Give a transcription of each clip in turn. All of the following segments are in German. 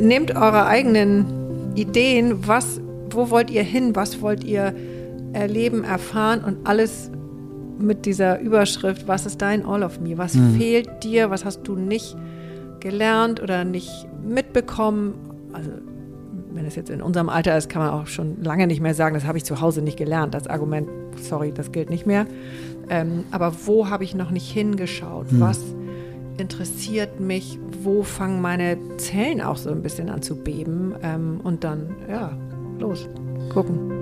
nehmt eure eigenen Ideen, wo wollt ihr hin, was wollt ihr erleben, erfahren und alles mit dieser Überschrift, was ist dein All of Me, was fehlt dir, was hast du nicht gelernt oder nicht mitbekommen. Also wenn es jetzt in unserem Alter ist, kann man auch schon lange nicht mehr sagen, das habe ich zu Hause nicht gelernt. Das Argument, sorry, das gilt nicht mehr. Aber wo habe ich noch nicht hingeschaut? Was interessiert mich? Wo fangen meine Zellen auch so ein bisschen an zu beben? Und dann, ja, los, gucken.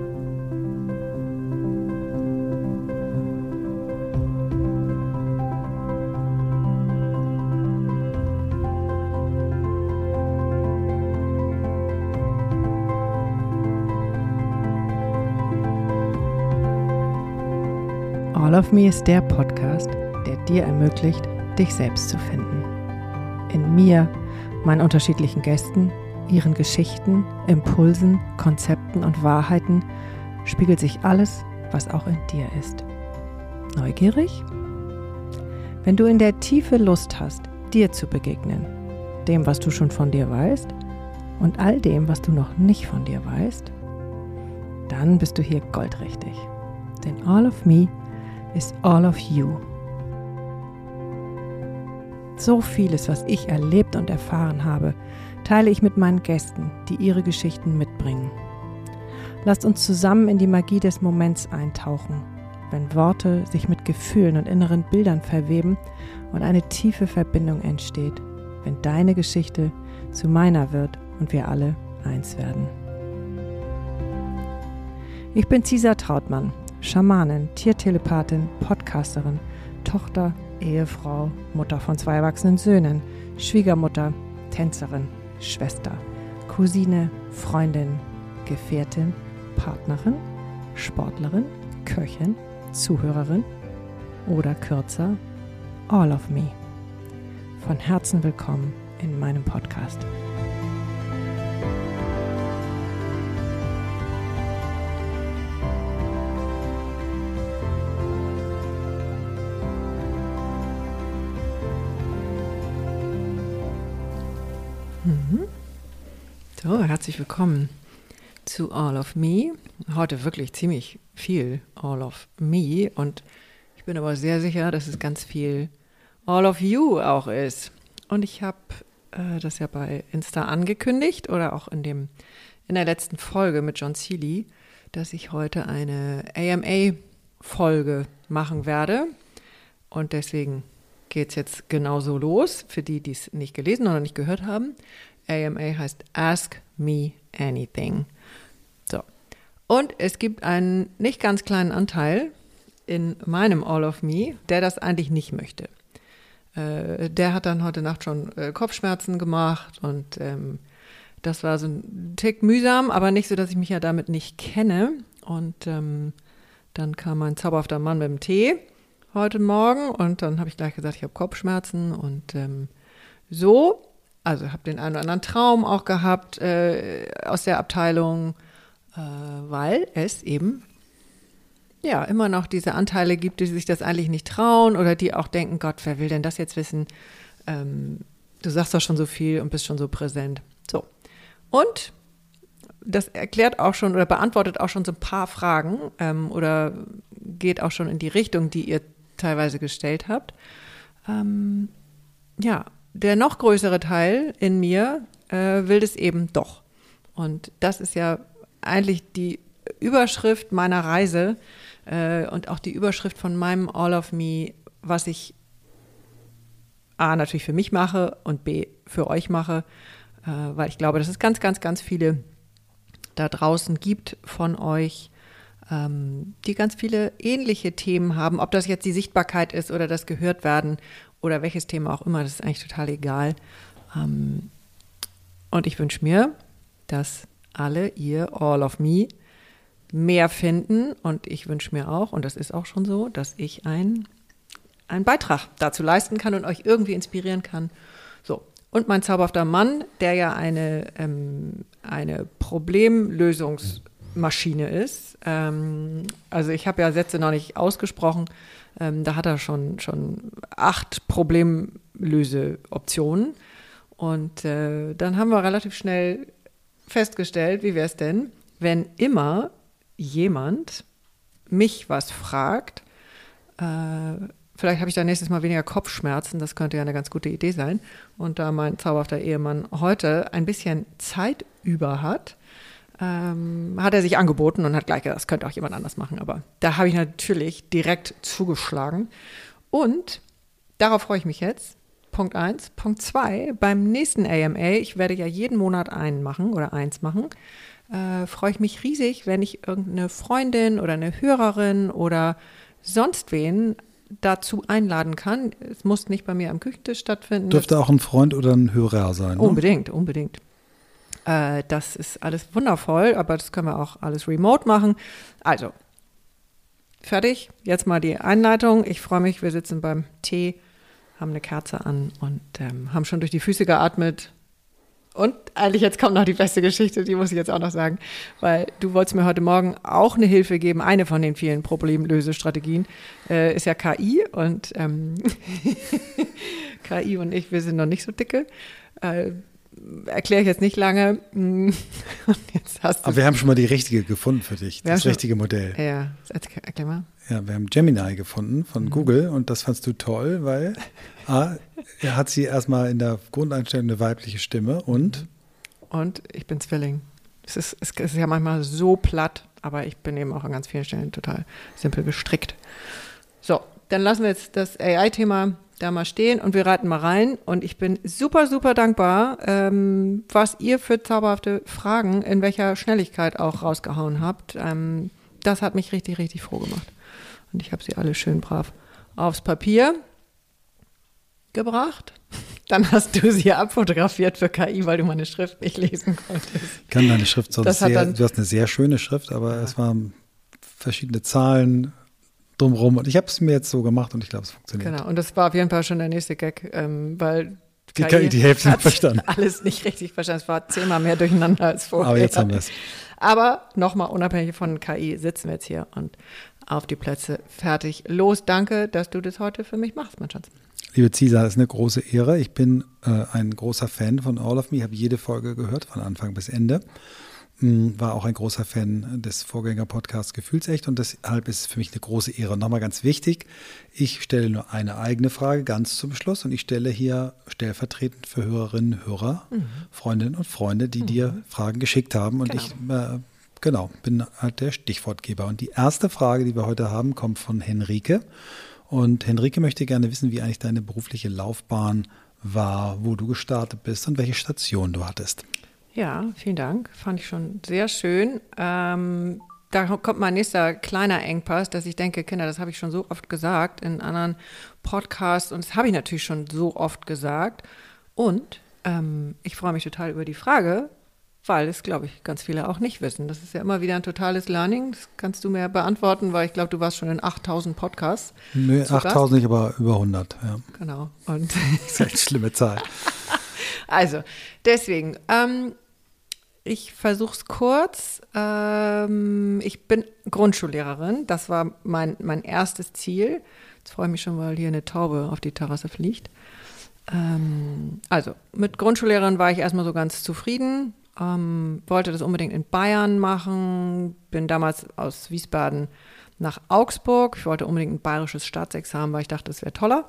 All of Me ist der Podcast, der dir ermöglicht, dich selbst zu finden. In mir, meinen unterschiedlichen Gästen, ihren Geschichten, Impulsen, Konzepten und Wahrheiten spiegelt sich alles, was auch in dir ist. Neugierig? Wenn du in der Tiefe Lust hast, dir zu begegnen, dem, was du schon von dir weißt und all dem, was du noch nicht von dir weißt, dann bist du hier goldrichtig. Denn All of Me ist all of you. So vieles, was ich erlebt und erfahren habe, teile ich mit meinen Gästen, die ihre Geschichten mitbringen. Lasst uns zusammen in die Magie des Moments eintauchen, wenn Worte sich mit Gefühlen und inneren Bildern verweben und eine tiefe Verbindung entsteht, wenn deine Geschichte zu meiner wird und wir alle eins werden. Ich bin Cisa Trautmann, Schamanin, Tiertelepathin, Podcasterin, Tochter, Ehefrau, Mutter von 2 erwachsenen Söhnen, Schwiegermutter, Tänzerin, Schwester, Cousine, Freundin, Gefährtin, Partnerin, Sportlerin, Köchin, Zuhörerin oder kürzer, All of Me. Von Herzen willkommen in meinem Podcast. So, herzlich willkommen zu All of Me. Heute wirklich ziemlich viel All of Me und ich bin aber sehr sicher, dass es ganz viel All of You auch ist. Und ich habe das ja bei Insta angekündigt oder auch in der letzten Folge mit John Seeley, dass ich heute eine AMA-Folge machen werde. Und deswegen geht es jetzt genauso los, für die, die es nicht gelesen oder nicht gehört haben. AMA heißt Ask Me Anything. So. Und es gibt einen nicht ganz kleinen Anteil in meinem All of Me, der das eigentlich nicht möchte. Der hat dann heute Nacht schon Kopfschmerzen gemacht und das war so ein Tick mühsam, aber nicht so, dass ich mich ja damit nicht kenne. Und dann kam mein zauberhafter Mann mit dem Tee heute Morgen und dann habe ich gleich gesagt, ich habe Kopfschmerzen und so. Also habe den einen oder anderen Traum auch gehabt aus der Abteilung, weil es eben ja immer noch diese Anteile gibt, die sich das eigentlich nicht trauen oder die auch denken, Gott, wer will denn das jetzt wissen? Du sagst doch schon so viel und bist schon so präsent. So. Und das erklärt auch schon oder beantwortet auch schon so ein paar Fragen oder geht auch schon in die Richtung, die ihr teilweise gestellt habt. Ja, der noch größere Teil in mir will das eben doch. Und das ist ja eigentlich die Überschrift meiner Reise und auch die Überschrift von meinem All of Me, was ich A, natürlich für mich mache und B, für euch mache, weil ich glaube, dass es ganz, ganz, ganz viele da draußen gibt von euch, die ganz viele ähnliche Themen haben, ob das jetzt die Sichtbarkeit ist oder das Gehörtwerden oder welches Thema auch immer, das ist eigentlich total egal. Und ich wünsche mir, dass alle ihr All of Me mehr finden und ich wünsche mir auch, und das ist auch schon so, dass ich einen Beitrag dazu leisten kann und euch irgendwie inspirieren kann. So, und mein zauberhafter Mann, der ja eine Problemlösungsmaschine ist, also ich habe ja Sätze noch nicht ausgesprochen, da hat er schon 8 Problemlöseoptionen Und dann haben wir relativ schnell festgestellt, wie wäre es denn, wenn immer jemand mich was fragt, vielleicht habe ich da nächstes Mal weniger Kopfschmerzen, das könnte ja eine ganz gute Idee sein. Und da mein zauberhafter Ehemann heute ein bisschen Zeit über hat, hat er sich angeboten und hat gleich gesagt, das könnte auch jemand anders machen. Aber da habe ich natürlich direkt zugeschlagen. Und darauf freue ich mich jetzt. Punkt 1. Punkt 2, beim nächsten AMA, ich werde ja jeden Monat eins machen, freue ich mich riesig, wenn ich irgendeine Freundin oder eine Hörerin oder sonst wen dazu einladen kann. Es muss nicht bei mir am Küchentisch stattfinden. Dürfte auch ein Freund oder ein Hörer sein. Ne? Unbedingt. Das ist alles wundervoll, aber das können wir auch alles remote machen. Also, fertig. Jetzt mal die Einleitung. Ich freue mich, wir sitzen beim Tee, haben eine Kerze an und haben schon durch die Füße geatmet. Und eigentlich jetzt kommt noch die beste Geschichte, die muss ich jetzt auch noch sagen, weil du wolltest mir heute Morgen auch eine Hilfe geben. Eine von den vielen Problemlösestrategien ist ja KI und KI und ich, wir sind noch nicht so dicke. Erkläre ich jetzt nicht lange. Und jetzt hast du Aber wir haben schon mal die richtige gefunden für dich, das richtige Modell. Ja, erklär mal. Ja, wir haben Gemini gefunden von Google und das fandst du toll, weil er hat sie erstmal in der Grundeinstellung eine weibliche Stimme und ich bin Zwilling. Es ist ja manchmal so platt, aber ich bin eben auch an ganz vielen Stellen total simpel gestrickt. So, dann lassen wir jetzt das AI-Thema da mal stehen und wir reiten mal rein. Und ich bin super, super dankbar, was ihr für zauberhafte Fragen in welcher Schnelligkeit auch rausgehauen habt. Das hat mich richtig, richtig froh gemacht. Und ich habe sie alle schön brav aufs Papier gebracht. Dann hast du sie abfotografiert für KI, weil du meine Schrift nicht lesen konntest. Ich kann deine Schrift sonst du hast eine sehr schöne Schrift, aber es waren verschiedene Zahlen drumherum. Und ich habe es mir jetzt so gemacht und ich glaube, es funktioniert. Genau, und das war auf jeden Fall schon der nächste Gag, weil die KI die Hälfte nicht verstanden. Alles nicht richtig verstanden. Es war 10-mal mehr durcheinander als vorher. Aber jetzt haben wir es. Aber nochmal unabhängig von KI sitzen wir jetzt hier und auf die Plätze, fertig, los. Danke, dass du das heute für mich machst, mein Schatz. Liebe Cisa, das ist eine große Ehre. Ich bin ein großer Fan von All of Me, habe jede Folge gehört, von Anfang bis Ende. War auch ein großer Fan des Vorgänger-Podcasts Gefühlsecht und deshalb ist es für mich eine große Ehre. Und nochmal ganz wichtig, ich stelle nur eine eigene Frage ganz zum Schluss und ich stelle hier stellvertretend für Hörerinnen, Hörer, Freundinnen und Freunde, die dir Fragen geschickt haben und ich bin halt der Stichwortgeber. Und die erste Frage, die wir heute haben, kommt von Henrike. Und Henrike möchte gerne wissen, wie eigentlich deine berufliche Laufbahn war, wo du gestartet bist und welche Station du hattest. Ja, vielen Dank. Fand ich schon sehr schön. Da kommt mein nächster kleiner Engpass, dass ich denke, Kinder, das habe ich schon so oft gesagt in anderen Podcasts und das habe ich natürlich schon so oft gesagt. Und ich freue mich total über die Frage, weil es, glaube ich, ganz viele auch nicht wissen. Das ist ja immer wieder ein totales Learning. Das kannst du mir beantworten, weil ich glaube, du warst schon in 8000 Podcasts. Nee, 8000 nicht, aber über 100, ja. Genau. Und das ist eine schlimme Zahl. Also, deswegen, ich versuche es kurz. Ich bin Grundschullehrerin. Das war mein erstes Ziel. Jetzt freue ich mich schon, weil hier eine Taube auf die Terrasse fliegt. Also, mit Grundschullehrerin war ich erstmal so ganz zufrieden. Wollte das unbedingt in Bayern machen. Bin damals aus Wiesbaden nach Augsburg. Ich wollte unbedingt ein bayerisches Staatsexamen, weil ich dachte, das wäre toller.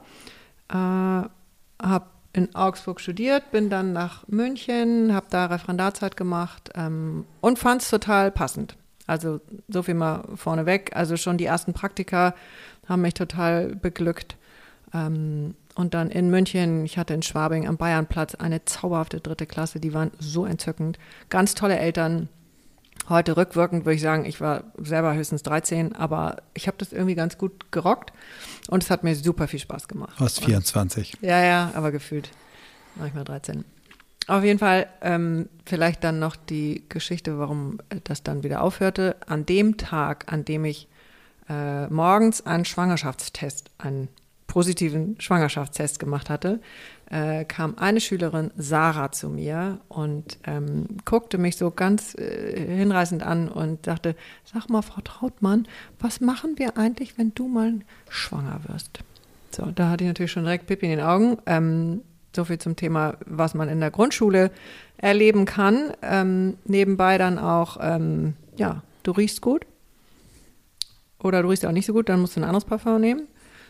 Habe in Augsburg studiert, bin dann nach München, habe da Referendarzeit gemacht und fand es total passend. Also so viel mal vorneweg. Also schon die ersten Praktika haben mich total beglückt. Und dann in München, ich hatte in Schwabing am Bayernplatz eine zauberhafte 3. Klasse, die waren so entzückend. Ganz tolle Eltern. Heute rückwirkend würde ich sagen, ich war selber höchstens 13, aber ich habe das irgendwie ganz gut gerockt und es hat mir super viel Spaß gemacht. Du warst 24. Ja, aber gefühlt manchmal 13. Auf jeden Fall vielleicht dann noch die Geschichte, warum das dann wieder aufhörte. An dem Tag, an dem ich morgens einen positiven Schwangerschaftstest gemacht hatte, kam eine Schülerin, Sarah, zu mir und guckte mich so ganz hinreißend an und sagte, sag mal, Frau Trautmann, was machen wir eigentlich, wenn du mal schwanger wirst? So, da hatte ich natürlich schon direkt Pipi in den Augen. So viel zum Thema, was man in der Grundschule erleben kann. Nebenbei dann auch, du riechst gut. Oder du riechst auch nicht so gut, dann musst du ein anderes Parfum nehmen.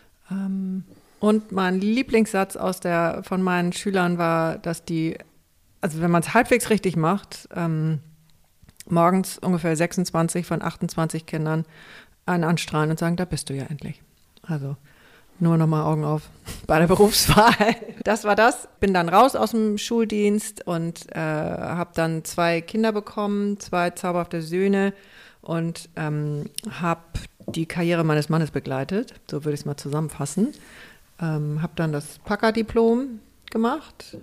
Und mein Lieblingssatz von meinen Schülern war, dass also wenn man es halbwegs richtig macht, morgens ungefähr 26 von 28 Kindern einen anstrahlen und sagen, da bist du ja endlich. Also nur nochmal Augen auf bei der Berufswahl. Das war das. Bin dann raus aus dem Schuldienst und habe dann 2 Kinder bekommen, 2 zauberhafte Söhne und habe die Karriere meines Mannes begleitet. So würde ich es mal zusammenfassen. Habe dann das Packer-Diplom gemacht.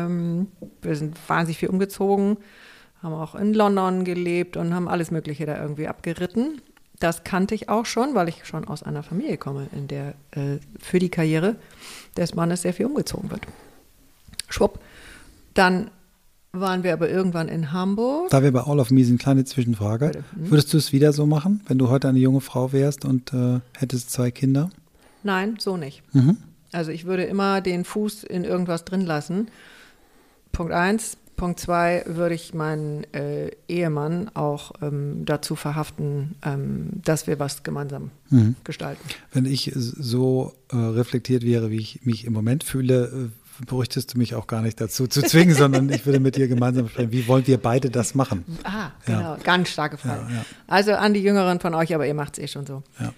Wir sind wahnsinnig viel umgezogen, haben auch in London gelebt und haben alles Mögliche da irgendwie abgeritten. Das kannte ich auch schon, weil ich schon aus einer Familie komme, in der für die Karriere des Mannes sehr viel umgezogen wird. Schwupp. Dann waren wir aber irgendwann in Hamburg. Da wir bei All of Me sind, kleine Zwischenfrage. Würdest du es wieder so machen, wenn du heute eine junge Frau wärst und hättest 2 Kinder? Nein, so nicht. Mhm. Also ich würde immer den Fuß in irgendwas drin lassen. Punkt 1. Punkt 2, würde ich meinen Ehemann auch dazu verhaften, dass wir was gemeinsam gestalten. Wenn ich so reflektiert wäre, wie ich mich im Moment fühle, bräuchtest du mich auch gar nicht dazu zu zwingen, sondern ich würde mit dir gemeinsam sprechen, wie wollen wir beide das machen? Ah, genau, ja. Ganz starke Frage. Ja. Also an die Jüngeren von euch, aber ihr macht es eh schon so. Ja.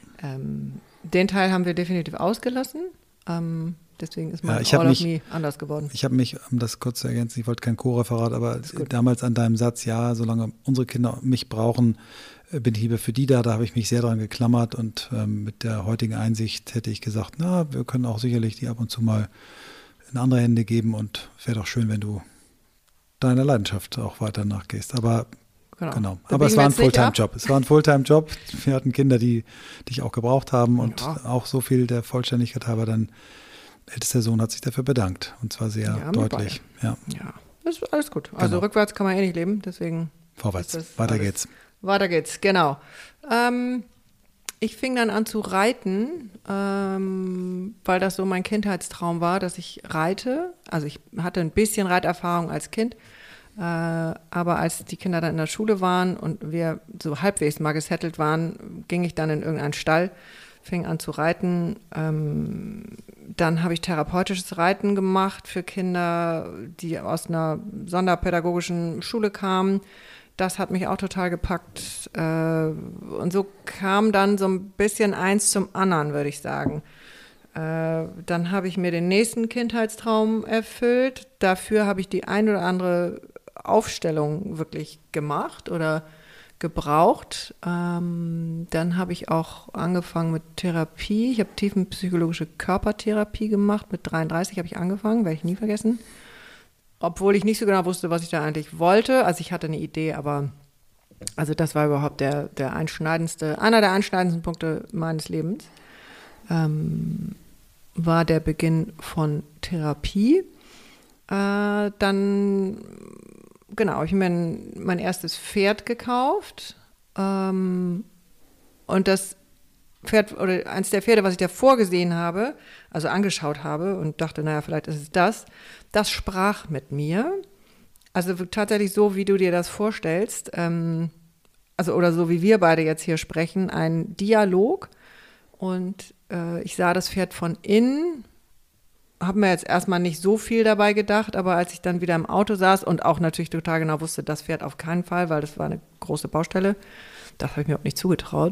Den Teil haben wir definitiv ausgelassen. Deswegen ist mein All of Me anders geworden. Ich habe mich, um das kurz zu ergänzen, ich wollte kein Co-Referat, aber damals an deinem Satz, ja, solange unsere Kinder mich brauchen, bin ich lieber für die da. Da habe ich mich sehr dran geklammert und mit der heutigen Einsicht hätte ich gesagt, na, wir können auch sicherlich die ab und zu mal in andere Hände geben und wäre doch schön, wenn du deiner Leidenschaft auch weiter nachgehst. Aber genau. Aber es war ein Fulltime-Job. Es war ein Fulltime-Job. Wir hatten Kinder, die dich auch gebraucht haben und auch so viel der Vollständigkeit halber. Dein ältester Sohn hat sich dafür bedankt und zwar sehr deutlich. Ja, das ist alles gut. Also rückwärts kann man eh nicht leben, deswegen vorwärts. Weiter geht's. Weiter geht's, genau. Ich fing dann an zu reiten, weil das so mein Kindheitstraum war, dass ich reite. Also ich hatte ein bisschen Reiterfahrung als Kind. Aber als die Kinder dann in der Schule waren und wir so halbwegs mal gesettelt waren, ging ich dann in irgendeinen Stall, fing an zu reiten. Dann habe ich therapeutisches Reiten gemacht für Kinder, die aus einer sonderpädagogischen Schule kamen. Das hat mich auch total gepackt. Und so kam dann so ein bisschen eins zum anderen, würde ich sagen. Dann habe ich mir den nächsten Kindheitstraum erfüllt. Dafür habe ich die ein oder andere Aufstellung wirklich gemacht oder gebraucht. Dann habe ich auch angefangen mit Therapie. Ich habe tiefenpsychologische Körpertherapie gemacht. Mit 33 habe ich angefangen, werde ich nie vergessen. Obwohl ich nicht so genau wusste, was ich da eigentlich wollte. Also ich hatte eine Idee, aber also das war überhaupt einer der einschneidendsten Punkte meines Lebens. War der Beginn von Therapie. Dann habe ich mir mein erstes Pferd gekauft. Und das Pferd oder eins der Pferde, was ich davor gesehen habe, also angeschaut habe und dachte, naja, vielleicht ist es das sprach mit mir. Also tatsächlich so, wie du dir das vorstellst, oder so wie wir beide jetzt hier sprechen, ein Dialog. Und ich sah das Pferd von innen, habe mir jetzt erstmal nicht so viel dabei gedacht, aber als ich dann wieder im Auto saß und auch natürlich total genau wusste, das Pferd auf keinen Fall, weil das war eine große Baustelle, das habe ich mir auch nicht zugetraut.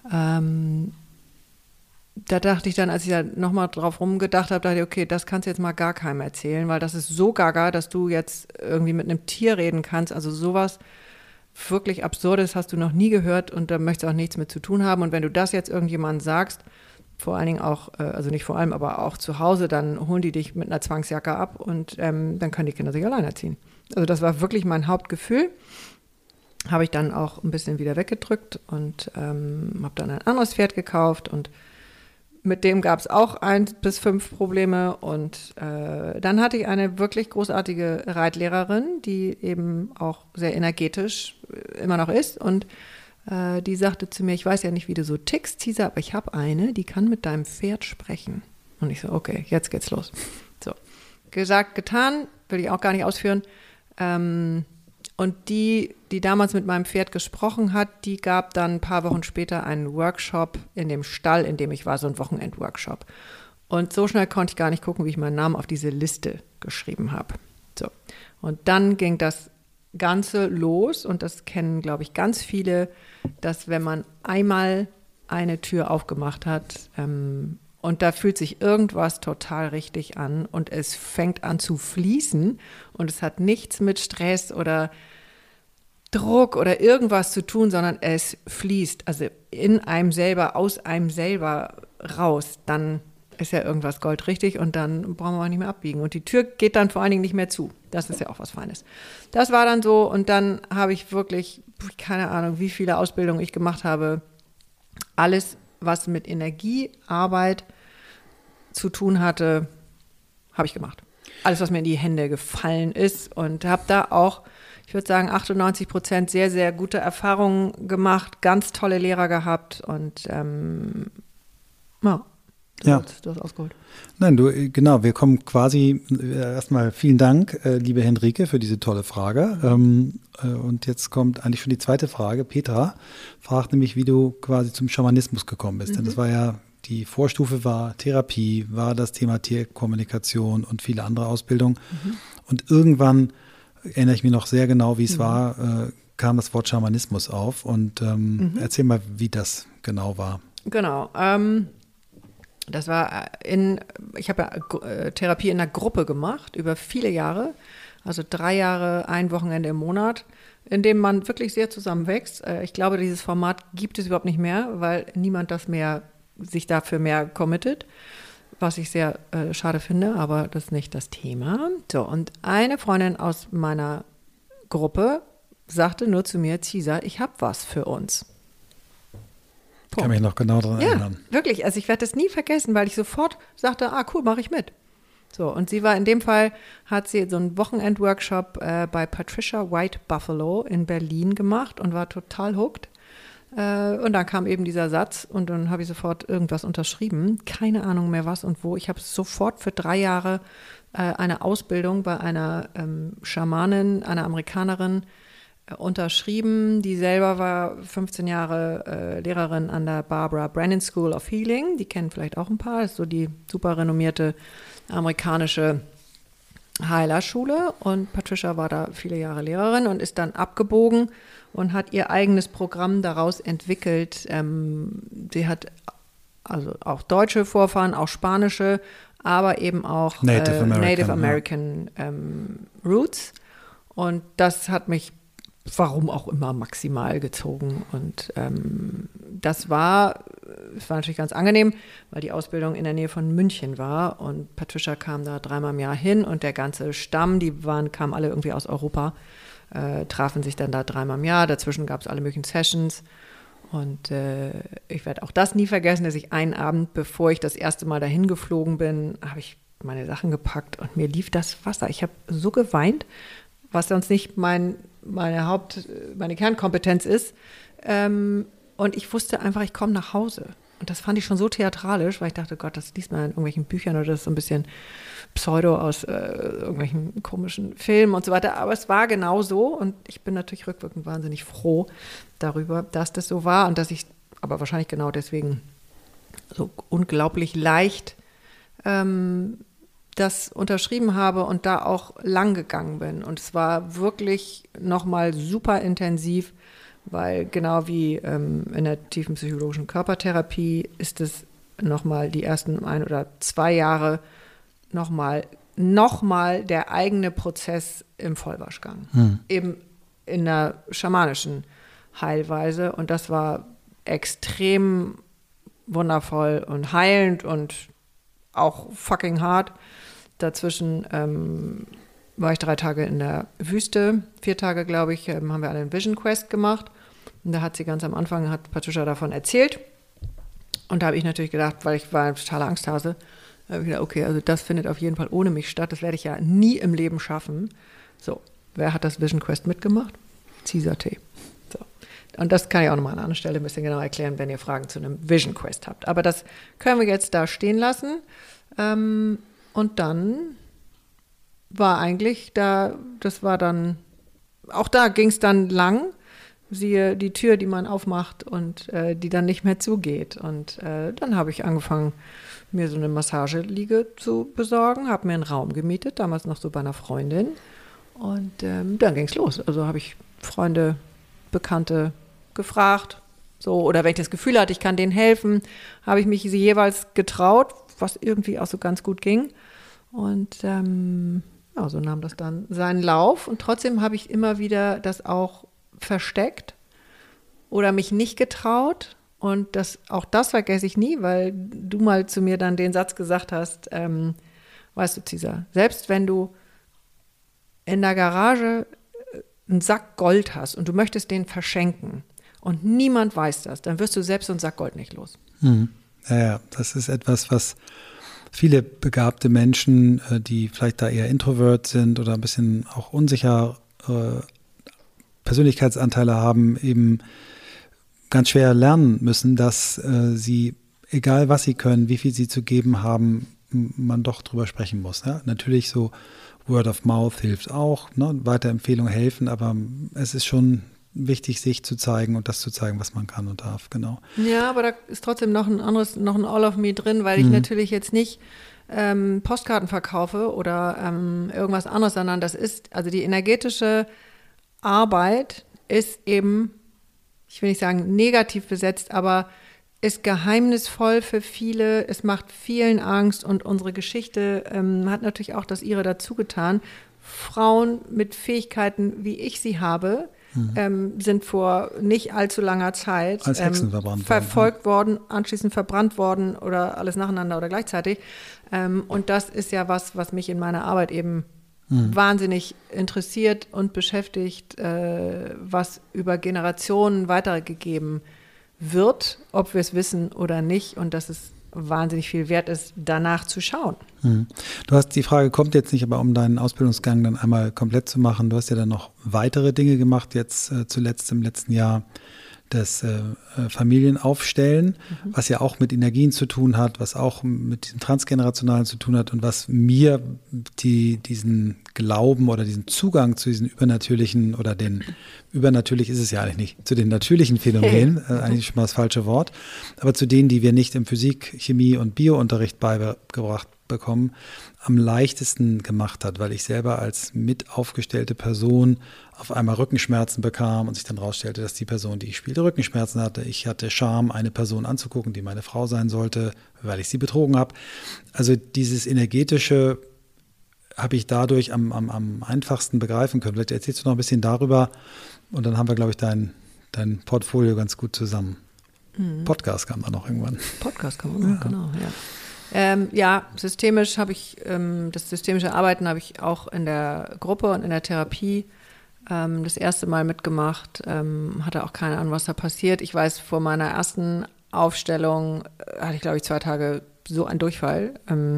Da dachte ich dann, als ich da nochmal drauf rumgedacht habe, dachte ich, okay, das kannst du jetzt mal gar keinem erzählen, weil das ist so gaga, dass du jetzt irgendwie mit einem Tier reden kannst. Also sowas wirklich Absurdes hast du noch nie gehört und da möchtest du auch nichts mit zu tun haben. Und wenn du das jetzt irgendjemandem sagst, vor allen Dingen auch, also nicht vor allem, aber auch zu Hause, dann holen die dich mit einer Zwangsjacke ab und dann können die Kinder sich alleine erziehen. Also das war wirklich mein Hauptgefühl. Habe ich dann auch ein bisschen wieder weggedrückt und habe dann ein anderes Pferd gekauft und mit dem gab es auch 1 bis 5 Probleme und dann hatte ich eine wirklich großartige Reitlehrerin, die eben auch sehr energetisch immer noch ist und die sagte zu mir, ich weiß ja nicht, wie du so tickst, Tisa, aber ich habe eine, die kann mit deinem Pferd sprechen. Und ich so, okay, jetzt geht's los. So, gesagt, getan, will ich auch gar nicht ausführen. Und die damals mit meinem Pferd gesprochen hat, die gab dann ein paar Wochen später einen Workshop in dem Stall, in dem ich war, so ein Wochenend-Workshop. Und so schnell konnte ich gar nicht gucken, wie ich meinen Namen auf diese Liste geschrieben habe. So. Und dann ging das Ganze los und das kennen, glaube ich, ganz viele, dass wenn man einmal eine Tür aufgemacht hat und da fühlt sich irgendwas total richtig an und es fängt an zu fließen und es hat nichts mit Stress oder Druck oder irgendwas zu tun, sondern es fließt, also in einem selber, aus einem selber raus, dann ist ja irgendwas goldrichtig und dann brauchen wir auch nicht mehr abbiegen. Und die Tür geht dann vor allen Dingen nicht mehr zu. Das ist ja auch was Feines. Das war dann so und dann habe ich wirklich, keine Ahnung, wie viele Ausbildungen ich gemacht habe. Alles, was mit Energiearbeit zu tun hatte, habe ich gemacht. Alles, was mir in die Hände gefallen ist und habe da auch, ich würde sagen, 98% sehr, sehr gute Erfahrungen gemacht, ganz tolle Lehrer gehabt und Du hast ausgeholt. Nein, genau, wir kommen quasi, erstmal vielen Dank, liebe Henrike, für diese tolle Frage. Und jetzt kommt eigentlich schon die zweite Frage. Petra fragt nämlich, wie du quasi zum Schamanismus gekommen bist. Denn das war ja, die Vorstufe war Therapie, war das Thema Tierkommunikation und viele andere Ausbildungen. Und irgendwann, erinnere ich mich noch sehr genau, wie es war, kam das Wort Schamanismus auf. Und erzähl mal, wie das genau war. Genau, das war ich habe ja Therapie in einer Gruppe gemacht, über viele Jahre, also 3 Jahre, ein Wochenende im Monat, in dem man wirklich sehr zusammenwächst. Ich glaube, dieses Format gibt es überhaupt nicht mehr, weil niemand sich dafür mehr committet, was ich sehr schade finde, aber das ist nicht das Thema. So, und eine Freundin aus meiner Gruppe sagte nur zu mir, Cisa, ich habe was für uns. Ich kann mich noch genau daran erinnern. Ja, wirklich. Also ich werde das nie vergessen, weil ich sofort sagte, cool, mache ich mit. So, und sie war in dem Fall, hat sie so einen Wochenend-Workshop bei Patricia White Buffalo in Berlin gemacht und war total hooked. Und dann kam eben dieser Satz und dann habe ich sofort irgendwas unterschrieben. Keine Ahnung mehr was und wo. Ich habe sofort für 3 Jahre eine Ausbildung bei einer Schamanin, einer Amerikanerin, unterschrieben. Die selber war 15 Jahre Lehrerin an der Barbara Brennan School of Healing. Die kennen vielleicht auch ein paar. Das ist so die super renommierte amerikanische Heilerschule. Und Patricia war da viele Jahre Lehrerin und ist dann abgebogen und hat ihr eigenes Programm daraus entwickelt. Sie hat also auch deutsche Vorfahren, auch spanische, aber eben auch Native American Roots. Und das hat mich warum auch immer maximal gezogen. Und das war natürlich ganz angenehm, weil die Ausbildung in der Nähe von München war und Patricia kam da 3-mal im Jahr hin und der ganze Stamm, kamen alle irgendwie aus Europa, trafen sich dann da 3-mal im Jahr. Dazwischen gab es alle möglichen Sessions und ich werde auch das nie vergessen, dass ich einen Abend, bevor ich das erste Mal dahin geflogen bin, habe ich meine Sachen gepackt und mir lief das Wasser. Ich habe so geweint, was sonst nicht meine Kernkompetenz ist. Und ich wusste einfach, ich komme nach Hause. Und das fand ich schon so theatralisch, weil ich dachte, Gott, das liest man in irgendwelchen Büchern oder das ist so ein bisschen Pseudo aus irgendwelchen komischen Filmen und so weiter. Aber es war genau so und ich bin natürlich rückwirkend wahnsinnig froh darüber, dass das so war und dass ich aber wahrscheinlich genau deswegen so unglaublich leicht das unterschrieben habe und da auch lang gegangen bin. Und es war wirklich nochmal super intensiv, weil genau wie in der tiefen psychologischen Körpertherapie ist es nochmal die ersten 1 oder 2 Jahre nochmal der eigene Prozess im Vollwaschgang. Eben in der schamanischen Heilweise. Und das war extrem wundervoll und heilend und auch fucking hart. Dazwischen war ich 3 Tage in der Wüste, 4 Tage, glaube ich, haben wir alle einen Vision Quest gemacht. Und da hat sie ganz am Anfang, hat Patricia davon erzählt. Und da habe ich natürlich gedacht, weil ich war ein totaler Angsthase, habe ich gedacht, okay, also das findet auf jeden Fall ohne mich statt. Das werde ich ja nie im Leben schaffen. So, wer hat das Vision Quest mitgemacht? Cisa T. So. Und das kann ich auch nochmal an einer Stelle ein bisschen genauer erklären, wenn ihr Fragen zu einem Vision Quest habt. Aber das können wir jetzt da stehen lassen. Und dann war eigentlich das war dann, auch da ging es dann lang, siehe die Tür, die man aufmacht und die dann nicht mehr zugeht. Und dann habe ich angefangen, mir so eine Massageliege zu besorgen, habe mir einen Raum gemietet, damals noch so bei einer Freundin. Und dann ging es los. Also habe ich Freunde, Bekannte gefragt, so, oder wenn ich das Gefühl hatte, ich kann denen helfen, habe ich mich sie jeweils getraut, was irgendwie auch so ganz gut ging. Und so nahm das dann seinen Lauf. Und trotzdem habe ich immer wieder das auch versteckt oder mich nicht getraut. Und auch das vergesse ich nie, weil du mal zu mir dann den Satz gesagt hast, weißt du, Cesar, selbst wenn du in der Garage einen Sack Gold hast und du möchtest den verschenken und niemand weiß das, dann wirst du selbst so einen Sack Gold nicht los. Ja, das ist etwas, was viele begabte Menschen, die vielleicht da eher introvert sind oder ein bisschen auch unsicher Persönlichkeitsanteile haben, eben ganz schwer lernen müssen, dass sie, egal was sie können, wie viel sie zu geben haben, man doch drüber sprechen muss. Ja? Natürlich so Word of Mouth hilft auch, ne? Weiterempfehlungen helfen, aber es ist schon wichtig, sich zu zeigen und das zu zeigen, was man kann und darf, genau. Ja, aber da ist trotzdem noch ein All of Me drin, weil ich natürlich jetzt nicht Postkarten verkaufe oder irgendwas anderes, sondern das ist, also die energetische Arbeit ist eben, ich will nicht sagen negativ besetzt, aber ist geheimnisvoll für viele, es macht vielen Angst und unsere Geschichte hat natürlich auch das ihre dazu getan. Frauen mit Fähigkeiten, wie ich sie habe, sind vor nicht allzu langer Zeit als Hexen verfolgt worden, anschließend verbrannt worden oder alles nacheinander oder gleichzeitig. Und das ist ja was mich in meiner Arbeit eben wahnsinnig interessiert und beschäftigt, was über Generationen weitergegeben wird, ob wir es wissen oder nicht, und dass es wahnsinnig viel wert ist, danach zu schauen. Du hast, die Frage kommt jetzt nicht, aber um deinen Ausbildungsgang dann einmal komplett zu machen, du hast ja dann noch weitere Dinge gemacht, jetzt zuletzt im letzten Jahr das Familienaufstellen, was ja auch mit Energien zu tun hat, was auch mit diesem Transgenerationalen zu tun hat und was mir diesen Glauben oder diesen Zugang zu diesen übernatürlichen oder übernatürlich ist es ja eigentlich nicht, zu den natürlichen Phänomenen, eigentlich schon mal das falsche Wort, aber zu denen, die wir nicht im Physik-, Chemie- und Biounterricht beigebracht bekommen, am leichtesten gemacht hat, weil ich selber als mit aufgestellte Person auf einmal Rückenschmerzen bekam und sich dann rausstellte, dass die Person, die ich spielte, Rückenschmerzen hatte. Ich hatte Scham, eine Person anzugucken, die meine Frau sein sollte, weil ich sie betrogen habe. Also dieses Energetische habe ich dadurch am einfachsten begreifen können. Vielleicht erzählst du noch ein bisschen darüber und dann haben wir, glaube ich, dein Portfolio ganz gut zusammen. Podcast kam dann noch irgendwann. Podcast kam auch noch, genau, ja. Systemisch habe ich, das systemische Arbeiten habe ich auch in der Gruppe und in der Therapie das erste Mal mitgemacht, hatte auch keine Ahnung, was da passiert. Ich weiß, vor meiner ersten Aufstellung hatte ich, glaube ich, 2 Tage so einen Durchfall.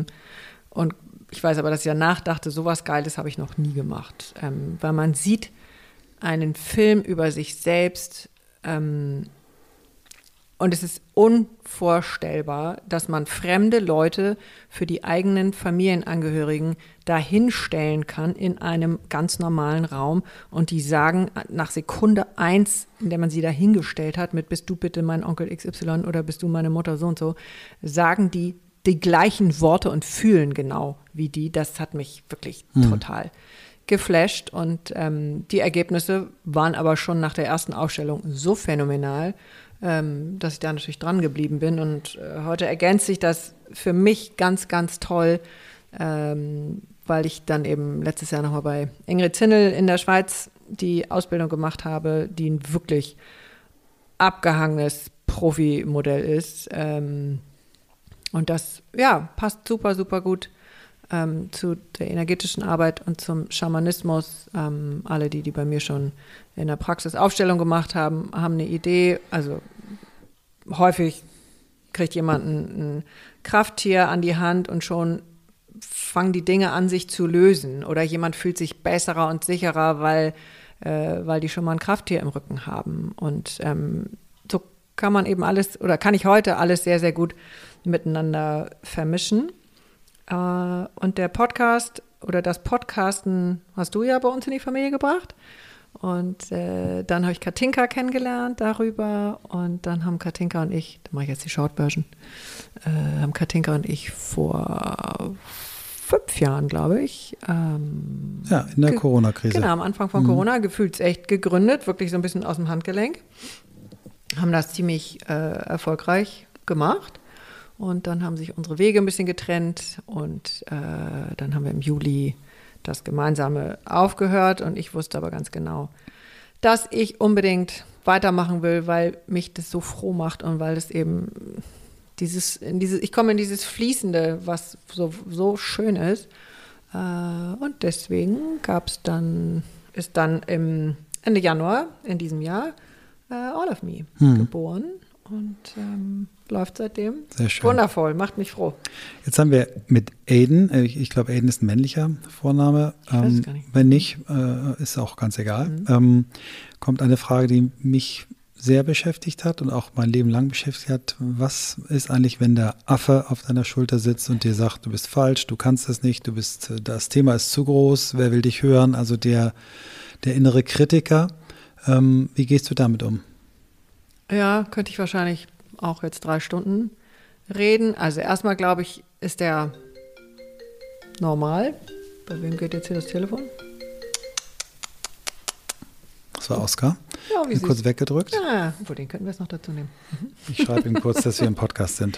Und ich weiß aber, dass ich danach dachte, sowas Geiles habe ich noch nie gemacht. Weil man sieht einen Film über sich selbst, und es ist unvorstellbar, dass man fremde Leute für die eigenen Familienangehörigen dahinstellen kann in einem ganz normalen Raum und die sagen nach Sekunde 1, in der man sie dahingestellt hat, mit bist du bitte mein Onkel XY oder bist du meine Mutter so und so, sagen die gleichen Worte und fühlen genau wie die. Das hat mich wirklich total geflasht und die Ergebnisse waren aber schon nach der ersten Aufstellung so phänomenal, dass ich da natürlich dran geblieben bin. Und heute ergänzt sich das für mich ganz, ganz toll, weil ich dann eben letztes Jahr nochmal bei Ingrid Zinnel in der Schweiz die Ausbildung gemacht habe, die ein wirklich abgehangenes Profi-Modell ist. Und das, passt super, super gut zu der energetischen Arbeit und zum Schamanismus. Alle, die bei mir schon in der Praxis Aufstellung gemacht haben, haben eine Idee. Also häufig kriegt jemand ein Krafttier an die Hand und schon fangen die Dinge an, sich zu lösen. Oder jemand fühlt sich besserer und sicherer, weil die schon mal ein Krafttier im Rücken haben. Und so kann man eben alles, oder kann ich heute alles sehr, sehr gut miteinander vermischen. Und der Podcast oder das Podcasten hast du ja bei uns in die Familie gebracht. Und dann habe ich Katinka kennengelernt darüber. Und dann haben Katinka und ich, da mache ich jetzt die Short-Version, haben Katinka und ich vor 5 Jahren, glaube ich. In der Corona-Krise. Genau, am Anfang von Corona, gefühlt echt gegründet, wirklich so ein bisschen aus dem Handgelenk. Haben das ziemlich erfolgreich gemacht. Und dann haben sich unsere Wege ein bisschen getrennt. Und dann haben wir im Juli das Gemeinsame aufgehört. Und ich wusste aber ganz genau, dass ich unbedingt weitermachen will, weil mich das so froh macht und weil es eben ich komme in dieses Fließende, was so schön ist. Und deswegen ist dann im Ende Januar in diesem Jahr All of Me geboren und läuft seitdem. Sehr schön. Wundervoll, macht mich froh. Jetzt haben wir mit Aiden, ich glaube Aiden ist ein männlicher Vorname, Ich weiß es gar nicht. Wenn nicht, ist auch ganz egal, kommt eine Frage, die mich sehr beschäftigt hat und auch mein Leben lang beschäftigt hat. Was ist eigentlich, wenn der Affe auf deiner Schulter sitzt und dir sagt, du bist falsch, du kannst das nicht, das Thema ist zu groß, wer will dich hören? Also der innere Kritiker. Wie gehst du damit um? Ja, könnte ich wahrscheinlich auch jetzt 3 Stunden reden. Also erstmal, glaube ich, ist der normal. Bei wem geht jetzt hier das Telefon? Das war Oskar. Ja, wie Kurz weggedrückt. Ja, obwohl, den könnten wir jetzt noch dazu nehmen. Ich schreibe ihm kurz, dass wir im Podcast sind.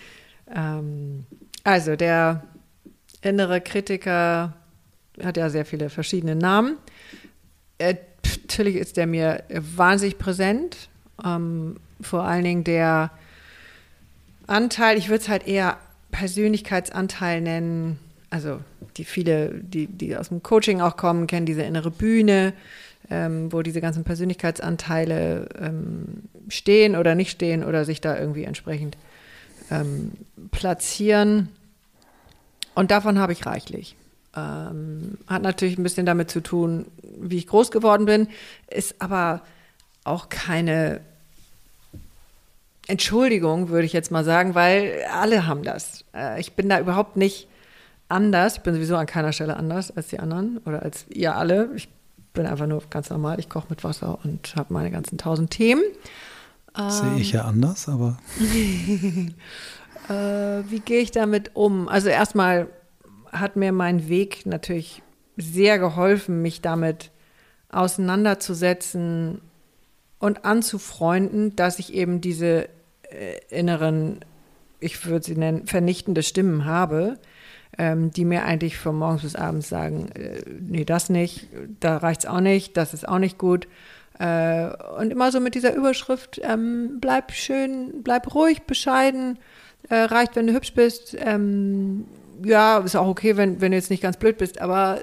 Also der innere Kritiker hat ja sehr viele verschiedene Namen. Natürlich ist der mir wahnsinnig präsent. Vor allen Dingen der Anteil, ich würde es halt eher Persönlichkeitsanteil nennen. Also die aus dem Coaching auch kommen, kennen diese innere Bühne, wo diese ganzen Persönlichkeitsanteile stehen oder nicht stehen oder sich da irgendwie entsprechend platzieren. Und davon habe ich reichlich. Hat natürlich ein bisschen damit zu tun, wie ich groß geworden bin, ist aber auch keine Entschuldigung, würde ich jetzt mal sagen, weil alle haben das. Ich bin da überhaupt nicht anders. Ich bin sowieso an keiner Stelle anders als die anderen oder als ihr alle. Ich bin einfach nur ganz normal. Ich koche mit Wasser und habe meine ganzen 1000 Themen. Sehe ich ja anders, aber wie gehe ich damit um? Also erstmal hat mir mein Weg natürlich sehr geholfen, mich damit auseinanderzusetzen und anzufreunden, dass ich eben diese inneren, ich würde sie nennen, vernichtende Stimmen habe, die mir eigentlich von morgens bis abends sagen, nee, das nicht, da reicht's auch nicht, das ist auch nicht gut. Und immer so mit dieser Überschrift, bleib schön, bleib ruhig, bescheiden, reicht, wenn du hübsch bist. Ja, ist auch okay, wenn du jetzt nicht ganz blöd bist, aber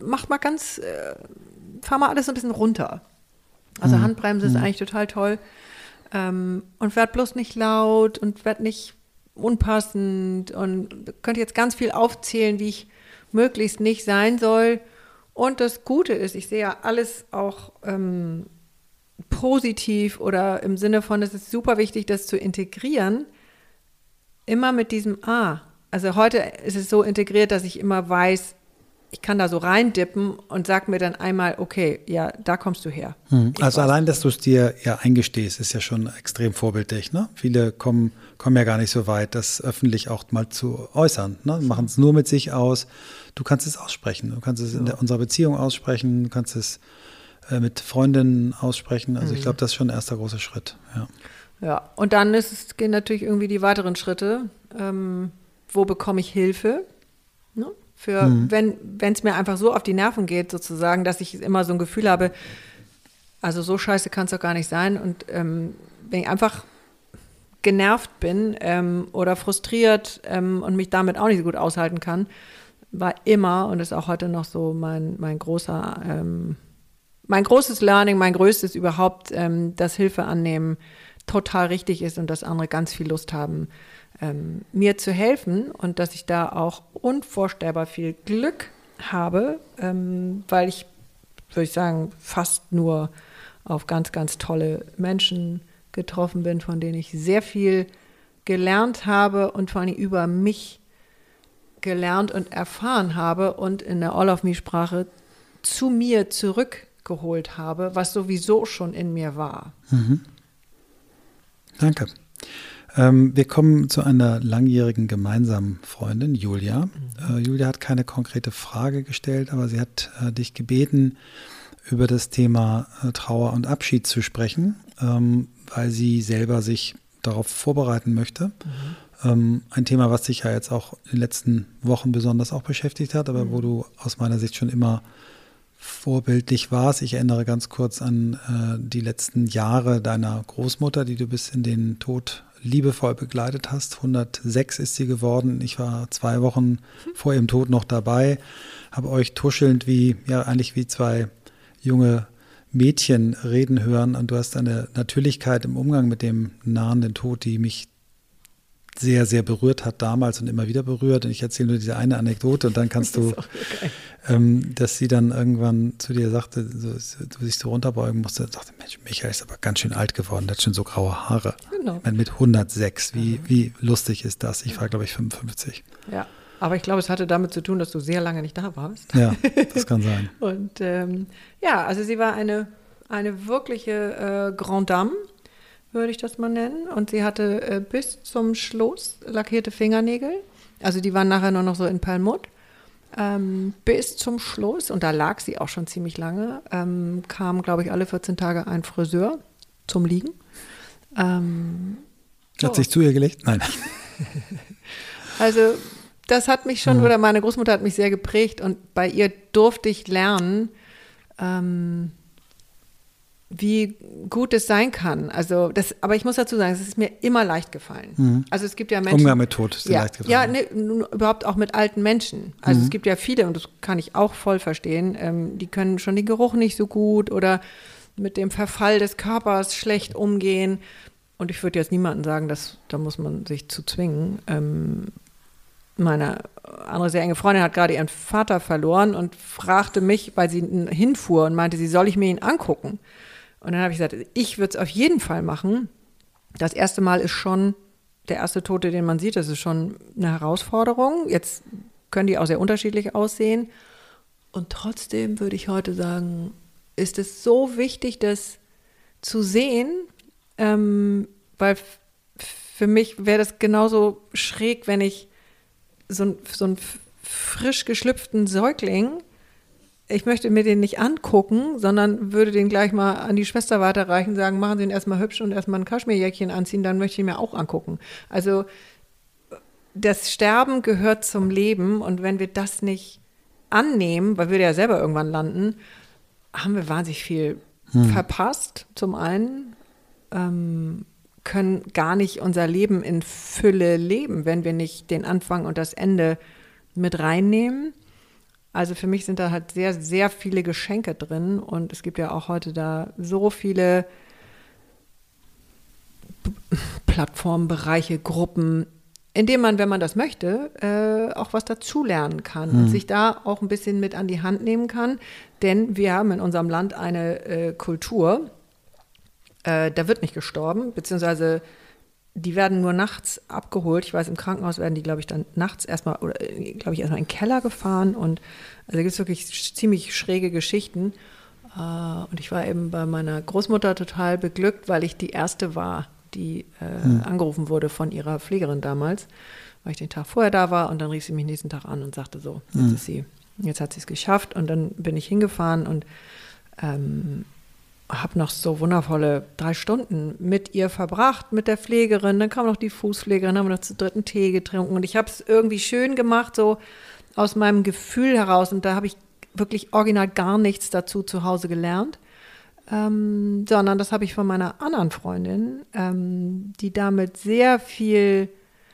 fahr mal alles so ein bisschen runter. Also Handbremse ist eigentlich total toll. Und werd bloß nicht laut und werd nicht unpassend und könnte jetzt ganz viel aufzählen, wie ich möglichst nicht sein soll. Und das Gute ist, ich sehe ja alles auch positiv oder im Sinne von, es ist super wichtig, das zu integrieren, immer mit diesem Also heute ist es so integriert, dass ich immer weiß, ich kann da so reindippen und sag mir dann einmal, okay, ja, da kommst du her. Also allein, dass du es dir ja eingestehst, ist ja schon extrem vorbildlich. Ne? Viele kommen ja gar nicht so weit, das öffentlich auch mal zu äußern. Ne? Machen es nur mit sich aus. Du kannst es aussprechen. Du kannst es in unserer Beziehung aussprechen. Du kannst es mit Freundinnen aussprechen. Also ich glaube, das ist schon ein erster großer Schritt. Ja, und dann gehen natürlich irgendwie die weiteren Schritte. Wo bekomme ich Hilfe? Ne? Wenn es mir einfach so auf die Nerven geht, sozusagen, dass ich immer so ein Gefühl habe, also so scheiße kann es doch gar nicht sein. Und wenn ich einfach genervt bin oder frustriert und mich damit auch nicht so gut aushalten kann, war immer, und ist auch heute noch so mein großes Learning, mein größtes überhaupt, dass Hilfe annehmen total richtig ist und dass andere ganz viel Lust haben, mir zu helfen und dass ich da auch unvorstellbar viel Glück habe, weil ich, würde ich sagen, fast nur auf ganz, ganz tolle Menschen getroffen bin, von denen ich sehr viel gelernt habe und vor allem über mich gelernt und erfahren habe und in der All of Me-Sprache zu mir zurückgeholt habe, was sowieso schon in mir war. Danke. Wir kommen zu einer langjährigen gemeinsamen Freundin, Julia. Julia hat keine konkrete Frage gestellt, aber sie hat dich gebeten, über das Thema Trauer und Abschied zu sprechen, weil sie selber sich darauf vorbereiten möchte. Ein Thema, was dich ja jetzt auch in den letzten Wochen besonders auch beschäftigt hat, aber wo du aus meiner Sicht schon immer vorbildlich warst. Ich erinnere ganz kurz an die letzten Jahre deiner Großmutter, die du bis in den Tod liebevoll begleitet hast. 106 ist sie geworden. Ich war 2 Wochen vor ihrem Tod noch dabei, habe euch tuschelnd eigentlich wie 2 junge Mädchen reden hören und du hast eine Natürlichkeit im Umgang mit dem nahenden Tod, die mich sehr, sehr berührt hat damals und immer wieder berührt. Und ich erzähle nur diese eine Anekdote und dann kannst du, dass sie dann irgendwann zu dir sagte, du sich so runterbeugen musste, und sagte, Mensch, Michael ist aber ganz schön alt geworden, der hat schon so graue Haare. Genau. Ich meine, mit 106, wie lustig ist das? Ich war, glaube ich, 55. Ja, aber ich glaube, es hatte damit zu tun, dass du sehr lange nicht da warst. Ja, das kann sein. Und also sie war eine wirkliche Grande Dame, würde ich das mal nennen. Und sie hatte bis zum Schluss lackierte Fingernägel. Also die waren nachher nur noch so in Perlmutt. Bis zum Schluss, und da lag sie auch schon ziemlich lange, kam, glaube ich, alle 14 Tage ein Friseur zum Liegen. Hat sich zu ihr gelegt? Nein. Also das hat mich schon, oder meine Großmutter hat mich sehr geprägt und bei ihr durfte ich lernen, wie gut es sein kann. Also aber ich muss dazu sagen, es ist mir immer leicht gefallen. Also es gibt ja Menschen. Umgang mit Tod ist dir leicht gefallen. Ja, überhaupt auch mit alten Menschen. Also es gibt ja viele, und das kann ich auch voll verstehen, die können schon den Geruch nicht so gut oder mit dem Verfall des Körpers schlecht umgehen. Und ich würde jetzt niemandem sagen, da muss man sich zu zwingen. Meine andere sehr enge Freundin hat gerade ihren Vater verloren und fragte mich, weil sie hinfuhr und meinte, soll ich mir ihn angucken? Und dann habe ich gesagt, ich würde es auf jeden Fall machen. Das erste Mal ist schon der erste Tote, den man sieht, das ist schon eine Herausforderung. Jetzt können die auch sehr unterschiedlich aussehen. Und trotzdem würde ich heute sagen, ist es so wichtig, das zu sehen, weil für mich wäre das genauso schräg, wenn ich so einen frisch geschlüpften Säugling, ich möchte mir den nicht angucken, sondern würde den gleich mal an die Schwester weiterreichen und sagen, machen Sie ihn erstmal hübsch und erstmal ein Kaschmirjäckchen anziehen, dann möchte ich ihn mir auch angucken. Also das Sterben gehört zum Leben und wenn wir das nicht annehmen, weil wir ja selber irgendwann landen, haben wir wahnsinnig viel verpasst, zum einen, können gar nicht unser Leben in Fülle leben, wenn wir nicht den Anfang und das Ende mit reinnehmen. Also für mich sind da halt sehr, sehr viele Geschenke drin und es gibt ja auch heute da so viele Plattformen, Bereiche, Gruppen, in denen man, wenn man das möchte, auch was dazulernen kann und sich da auch ein bisschen mit an die Hand nehmen kann. Denn wir haben in unserem Land eine Kultur, da wird nicht gestorben, beziehungsweise die werden nur nachts abgeholt. Ich weiß, im Krankenhaus werden die, glaube ich, dann nachts erstmal in den Keller gefahren. Und also da gibt es wirklich ziemlich schräge Geschichten. Und ich war eben bei meiner Großmutter total beglückt, weil ich die erste war, die angerufen wurde von ihrer Pflegerin damals, weil ich den Tag vorher da war. Und dann rief sie mich nächsten Tag an und sagte so, jetzt hat sie es geschafft. Und dann bin ich hingefahren und habe noch so wundervolle 3 Stunden mit ihr verbracht, mit der Pflegerin. Dann kam noch die Fußpflegerin, haben wir noch zu dritt einen Tee getrunken. Und ich habe es irgendwie schön gemacht, so aus meinem Gefühl heraus. Und da habe ich wirklich original gar nichts dazu zu Hause gelernt. Sondern das habe ich von meiner anderen Freundin, die damit sehr viel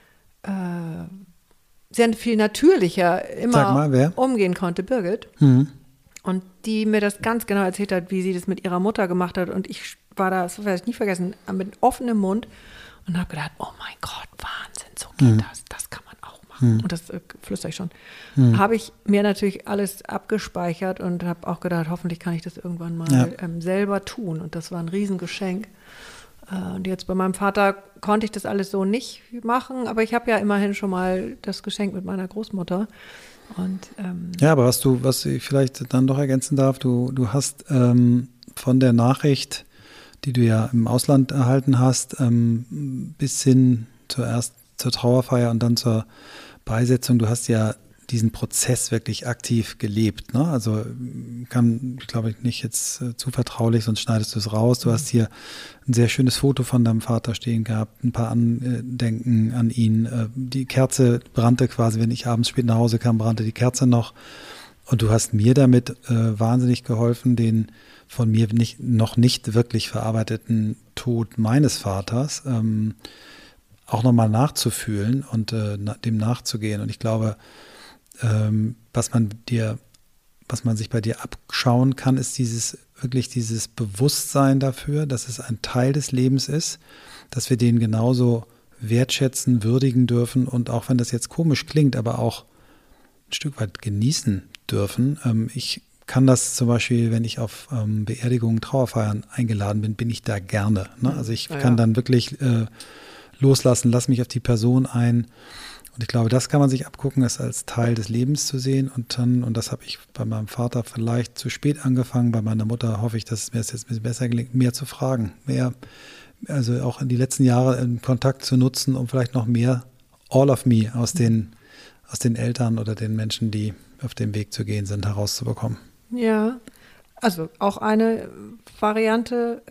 natürlicher immer umgehen konnte, Birgit. Und die mir das ganz genau erzählt hat, wie sie das mit ihrer Mutter gemacht hat. Und ich war da, das werde ich nie vergessen, mit offenem Mund und habe gedacht, oh mein Gott, Wahnsinn, so geht das kann man auch machen. Und das flüstere ich schon. Habe ich mir natürlich alles abgespeichert und habe auch gedacht, hoffentlich kann ich das irgendwann mal selber tun. Und das war ein Riesengeschenk. Und jetzt bei meinem Vater konnte ich das alles so nicht machen, aber ich habe ja immerhin schon mal das Geschenk mit meiner Großmutter. Und, ja, aber was ich vielleicht dann doch ergänzen darf, du hast von der Nachricht, die du ja im Ausland erhalten hast, bis hin zuerst zur Trauerfeier und dann zur Beisetzung, du hast ja diesen Prozess wirklich aktiv gelebt, ne? Also kann, glaube ich, nicht jetzt zu vertraulich, sonst schneidest du es raus. Du hast hier ein sehr schönes Foto von deinem Vater stehen gehabt, ein paar Andenken an ihn. Die Kerze brannte quasi, wenn ich abends spät nach Hause kam, brannte die Kerze noch. Und du hast mir damit wahnsinnig geholfen, den von mir noch nicht wirklich verarbeiteten Tod meines Vaters auch nochmal nachzufühlen und dem nachzugehen. Und ich glaube, was man sich bei dir abschauen kann, ist dieses Bewusstsein dafür, dass es ein Teil des Lebens ist, dass wir den genauso wertschätzen, würdigen dürfen und auch wenn das jetzt komisch klingt, aber auch ein Stück weit genießen dürfen. Ich kann das zum Beispiel, wenn ich auf Beerdigungen, Trauerfeiern eingeladen bin, bin ich da gerne. Ne? Also ich kann dann wirklich loslassen, lass mich auf die Person ein. Und ich glaube, das kann man sich abgucken, es als Teil des Lebens zu sehen. Und das habe ich bei meinem Vater vielleicht zu spät angefangen. Bei meiner Mutter hoffe ich, dass es mir jetzt ein bisschen besser gelingt, mehr zu fragen. Also auch in die letzten Jahre in Kontakt zu nutzen, um vielleicht noch mehr All of Me aus den Eltern oder den Menschen, die auf dem Weg zu gehen sind, herauszubekommen. Ja, also auch eine Variante.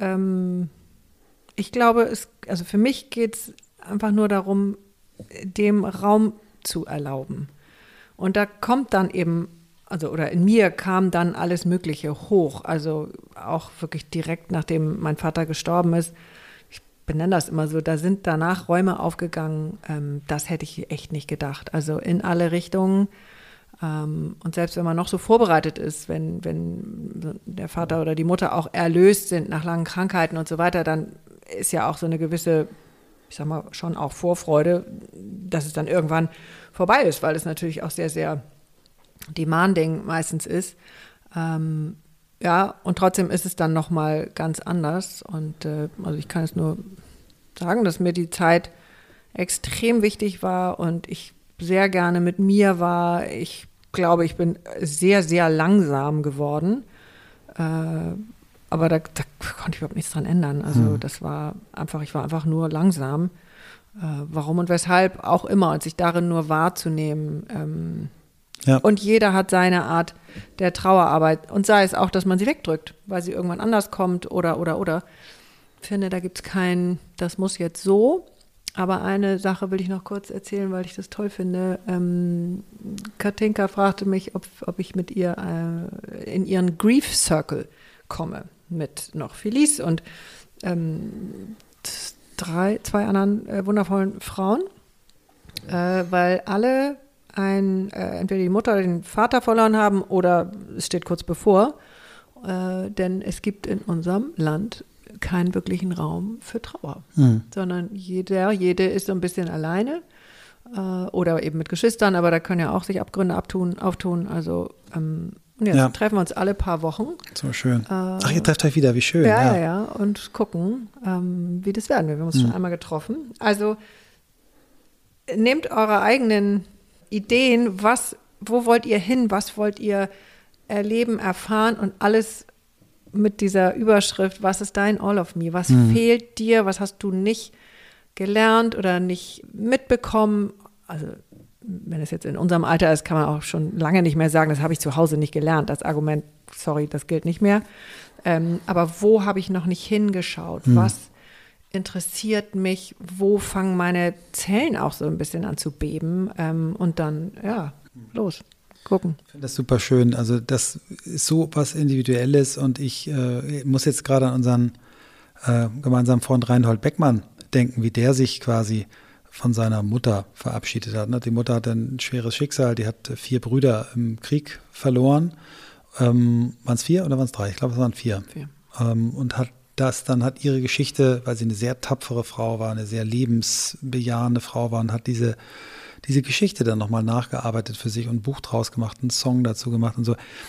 Ich glaube, also für mich geht es einfach nur darum, dem Raum zu erlauben. Und da kommt dann eben, oder in mir kam dann alles Mögliche hoch. Also auch wirklich direkt, nachdem mein Vater gestorben ist. Ich benenne das immer so, da sind danach Räume aufgegangen. Das hätte ich echt nicht gedacht. Also in alle Richtungen. Und selbst wenn man noch so vorbereitet ist, wenn der Vater oder die Mutter auch erlöst sind nach langen Krankheiten und so weiter, dann ist ja auch so eine gewisse, ich sag mal, schon auch Vorfreude, dass es dann irgendwann vorbei ist, weil es natürlich auch sehr, sehr demanding meistens ist. Ja, und trotzdem ist es dann nochmal ganz anders. Und also ich kann es nur sagen, dass mir die Zeit extrem wichtig war und ich sehr gerne mit mir war. Ich glaube, ich bin sehr, sehr langsam geworden. Aber da konnte ich überhaupt nichts dran ändern. Also das war einfach, ich war einfach nur langsam. Warum und weshalb auch immer. Und sich darin nur wahrzunehmen. Ja. Und jeder hat seine Art der Trauerarbeit. Und sei es auch, dass man sie wegdrückt, weil sie irgendwann anders kommt oder. Ich finde, da gibt es kein, das muss jetzt so. Aber eine Sache will ich noch kurz erzählen, weil ich das toll finde. Katinka fragte mich, ob ich mit ihr in ihren Grief Circle komme, mit noch Felice und zwei anderen wundervollen Frauen, weil alle entweder die Mutter oder den Vater verloren haben oder es steht kurz bevor, denn es gibt in unserem Land keinen wirklichen Raum für Trauer, sondern jede ist so ein bisschen alleine oder eben mit Geschwistern, aber da können ja auch sich Abgründe auftun. Also jetzt treffen wir uns alle paar Wochen. So schön. Ach, ihr trefft euch wieder, wie schön. Ja, und gucken, wie das werden. Wir haben uns schon einmal getroffen. Also nehmt eure eigenen Ideen, wo wollt ihr hin, was wollt ihr erleben, erfahren und alles mit dieser Überschrift, was ist dein All of Me? Was fehlt dir? Was hast du nicht gelernt oder nicht mitbekommen? Also wenn es jetzt in unserem Alter ist, kann man auch schon lange nicht mehr sagen, das habe ich zu Hause nicht gelernt. Das Argument, sorry, das gilt nicht mehr. Aber wo habe ich noch nicht hingeschaut? Was interessiert mich? Wo fangen meine Zellen auch so ein bisschen an zu beben? Und dann, los. Gucken. Ich finde das super schön. Also das ist so was Individuelles und ich muss jetzt gerade an unseren gemeinsamen Freund Reinhold Beckmann denken, wie der sich quasi von seiner Mutter verabschiedet hat. Die Mutter hatte ein schweres Schicksal, die hat 4 Brüder im Krieg verloren. Waren es 4 oder waren es 3? Ich glaube, es waren 4. Und hat ihre Geschichte, weil sie eine sehr tapfere Frau war, eine sehr lebensbejahende Frau war und hat diese Geschichte dann nochmal nachgearbeitet für sich und ein Buch draus gemacht, einen Song dazu gemacht und so.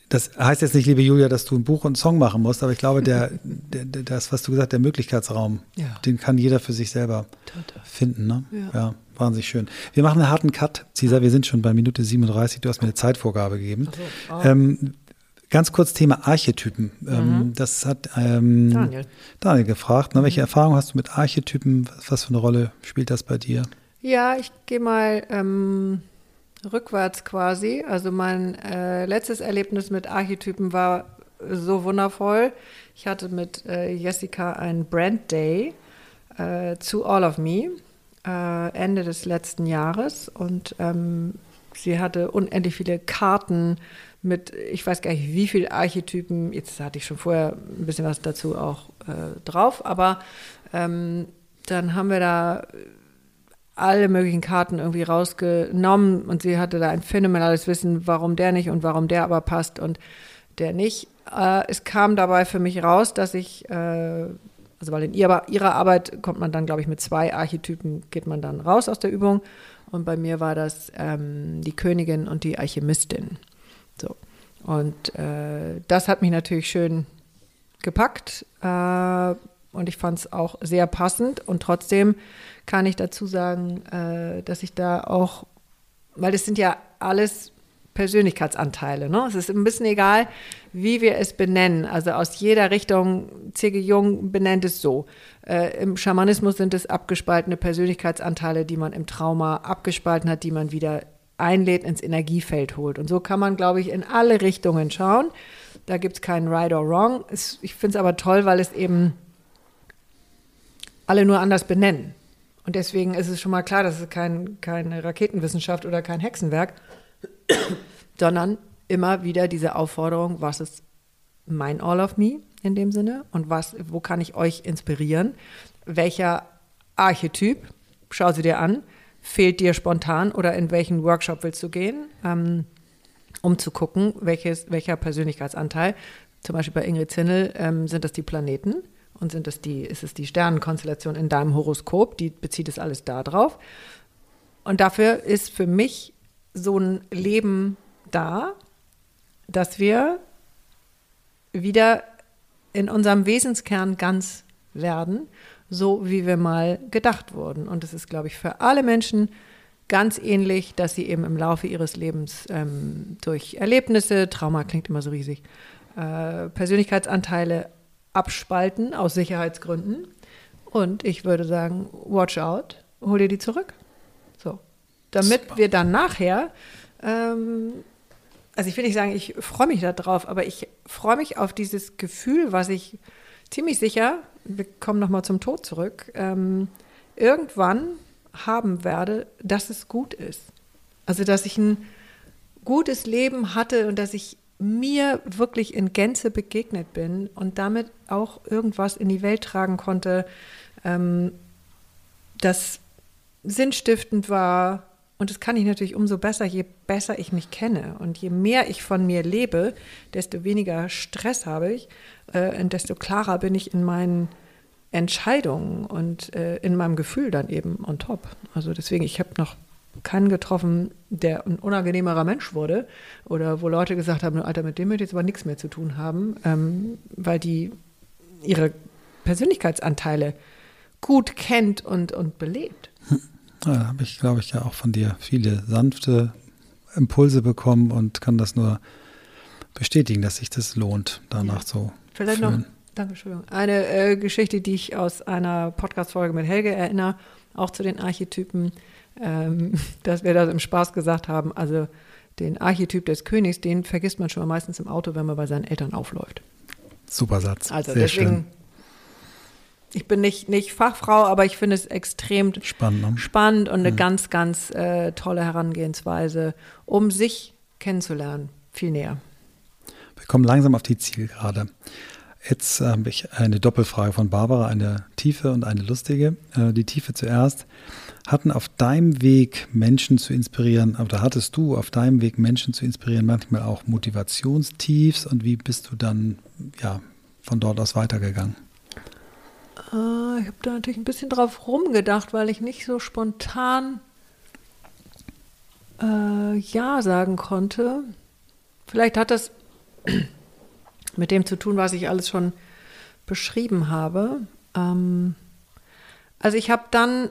Das heißt jetzt nicht, liebe Julia, dass du ein Buch und einen Song machen musst, aber ich glaube, das, was du gesagt hast, der Möglichkeitsraum, den kann jeder für sich selber finden. Ne? Ja, wahnsinnig schön. Wir machen einen harten Cut, Cesar, wir sind schon bei Minute 37, du hast mir eine Zeitvorgabe gegeben. Ganz kurz Thema Archetypen. Das hat Daniel gefragt. Ne? Welche Erfahrungen hast du mit Archetypen? Was für eine Rolle spielt das bei dir? Ja, ich gehe mal rückwärts quasi. Also mein letztes Erlebnis mit Archetypen war so wundervoll. Ich hatte mit Jessica einen Brand Day zu All of Me Ende des letzten Jahres und sie hatte unendlich viele Karten mit, ich weiß gar nicht, wie viele Archetypen. Jetzt hatte ich schon vorher ein bisschen was dazu auch drauf, aber dann haben wir da alle möglichen Karten irgendwie rausgenommen und sie hatte da ein phänomenales Wissen, warum der nicht und warum der aber passt und der nicht. Es kam dabei für mich raus, dass ich, also weil in ihrer Arbeit kommt man dann, glaube ich, mit 2 Archetypen geht man dann raus aus der Übung und bei mir war das die Königin und die Alchemistin. So. Und das hat mich natürlich schön gepackt und ich fand es auch sehr passend und trotzdem kann ich dazu sagen, dass ich da auch, weil das sind ja alles Persönlichkeitsanteile, ne? Es ist ein bisschen egal, wie wir es benennen. Also aus jeder Richtung, C.G. Jung benennt es so. Im Schamanismus sind es abgespaltene Persönlichkeitsanteile, die man im Trauma abgespalten hat, die man wieder einlädt, ins Energiefeld holt. Und so kann man, glaube ich, in alle Richtungen schauen. Da gibt es keinen Right or Wrong. Ich finde es aber toll, weil es eben alle nur anders benennen. Und deswegen ist es schon mal klar, dass es keine Raketenwissenschaft oder kein Hexenwerk, sondern immer wieder diese Aufforderung, was ist mein All of Me in dem Sinne und wo kann ich euch inspirieren? Welcher Archetyp, schau sie dir an, fehlt dir spontan oder in welchen Workshop willst du gehen, um zu gucken, welcher Persönlichkeitsanteil, zum Beispiel bei Ingrid Zinnel, sind das die Planeten und ist es die Sternenkonstellation in deinem Horoskop, die bezieht es alles da drauf. Und dafür ist für mich so ein Leben da, dass wir wieder in unserem Wesenskern ganz werden, so wie wir mal gedacht wurden. Und es ist, glaube ich, für alle Menschen ganz ähnlich, dass sie eben im Laufe ihres Lebens durch Erlebnisse, Trauma klingt immer so riesig, Persönlichkeitsanteile abspalten aus Sicherheitsgründen. Und ich würde sagen, watch out, hol dir die zurück. So. Damit wir dann nachher, also ich will nicht sagen, ich freue mich darauf, aber ich freue mich auf dieses Gefühl, was ich ziemlich sicher, wir kommen nochmal zum Tod zurück, irgendwann haben werde, dass es gut ist. Also dass ich ein gutes Leben hatte und dass ich mir wirklich in Gänze begegnet bin und damit auch irgendwas in die Welt tragen konnte, das sinnstiftend war. Und das kann ich natürlich umso besser, je besser ich mich kenne. Und je mehr ich von mir lebe, desto weniger Stress habe ich und desto klarer bin ich in meinen Entscheidungen und in meinem Gefühl dann eben on top. Also deswegen, ich habe noch keinen getroffen, der ein unangenehmerer Mensch wurde oder wo Leute gesagt haben, Alter, mit dem wird jetzt aber nichts mehr zu tun haben, weil die ihre Persönlichkeitsanteile gut kennt und belebt. Ja, da habe ich, glaube ich, ja auch von dir viele sanfte Impulse bekommen und kann das nur bestätigen, dass sich das lohnt, danach so vielleicht fühlen. Noch, Dankeschön. Eine Geschichte, die ich aus einer Podcast-Folge mit Helge erinnere, auch zu den Archetypen, dass wir das im Spaß gesagt haben, also den Archetyp des Königs, den vergisst man schon mal meistens im Auto, wenn man bei seinen Eltern aufläuft. Super Satz, also sehr deswegen, schön. Ich bin nicht Fachfrau, aber ich finde es extrem spannend und eine ganz, ganz tolle Herangehensweise, um sich kennenzulernen, viel näher. Wir kommen langsam auf die Zielgerade. Jetzt habe ich eine Doppelfrage von Barbara, eine tiefe und eine lustige. Die tiefe zuerst. Hatten auf deinem Weg Menschen zu inspirieren, oder hattest du auf deinem Weg Menschen zu inspirieren, manchmal auch Motivationstiefs und wie bist du dann von dort aus weitergegangen? Ich habe da natürlich ein bisschen drauf rumgedacht, weil ich nicht so spontan Ja sagen konnte. Vielleicht hat das mit dem zu tun, was ich alles schon beschrieben habe. Also ich habe dann,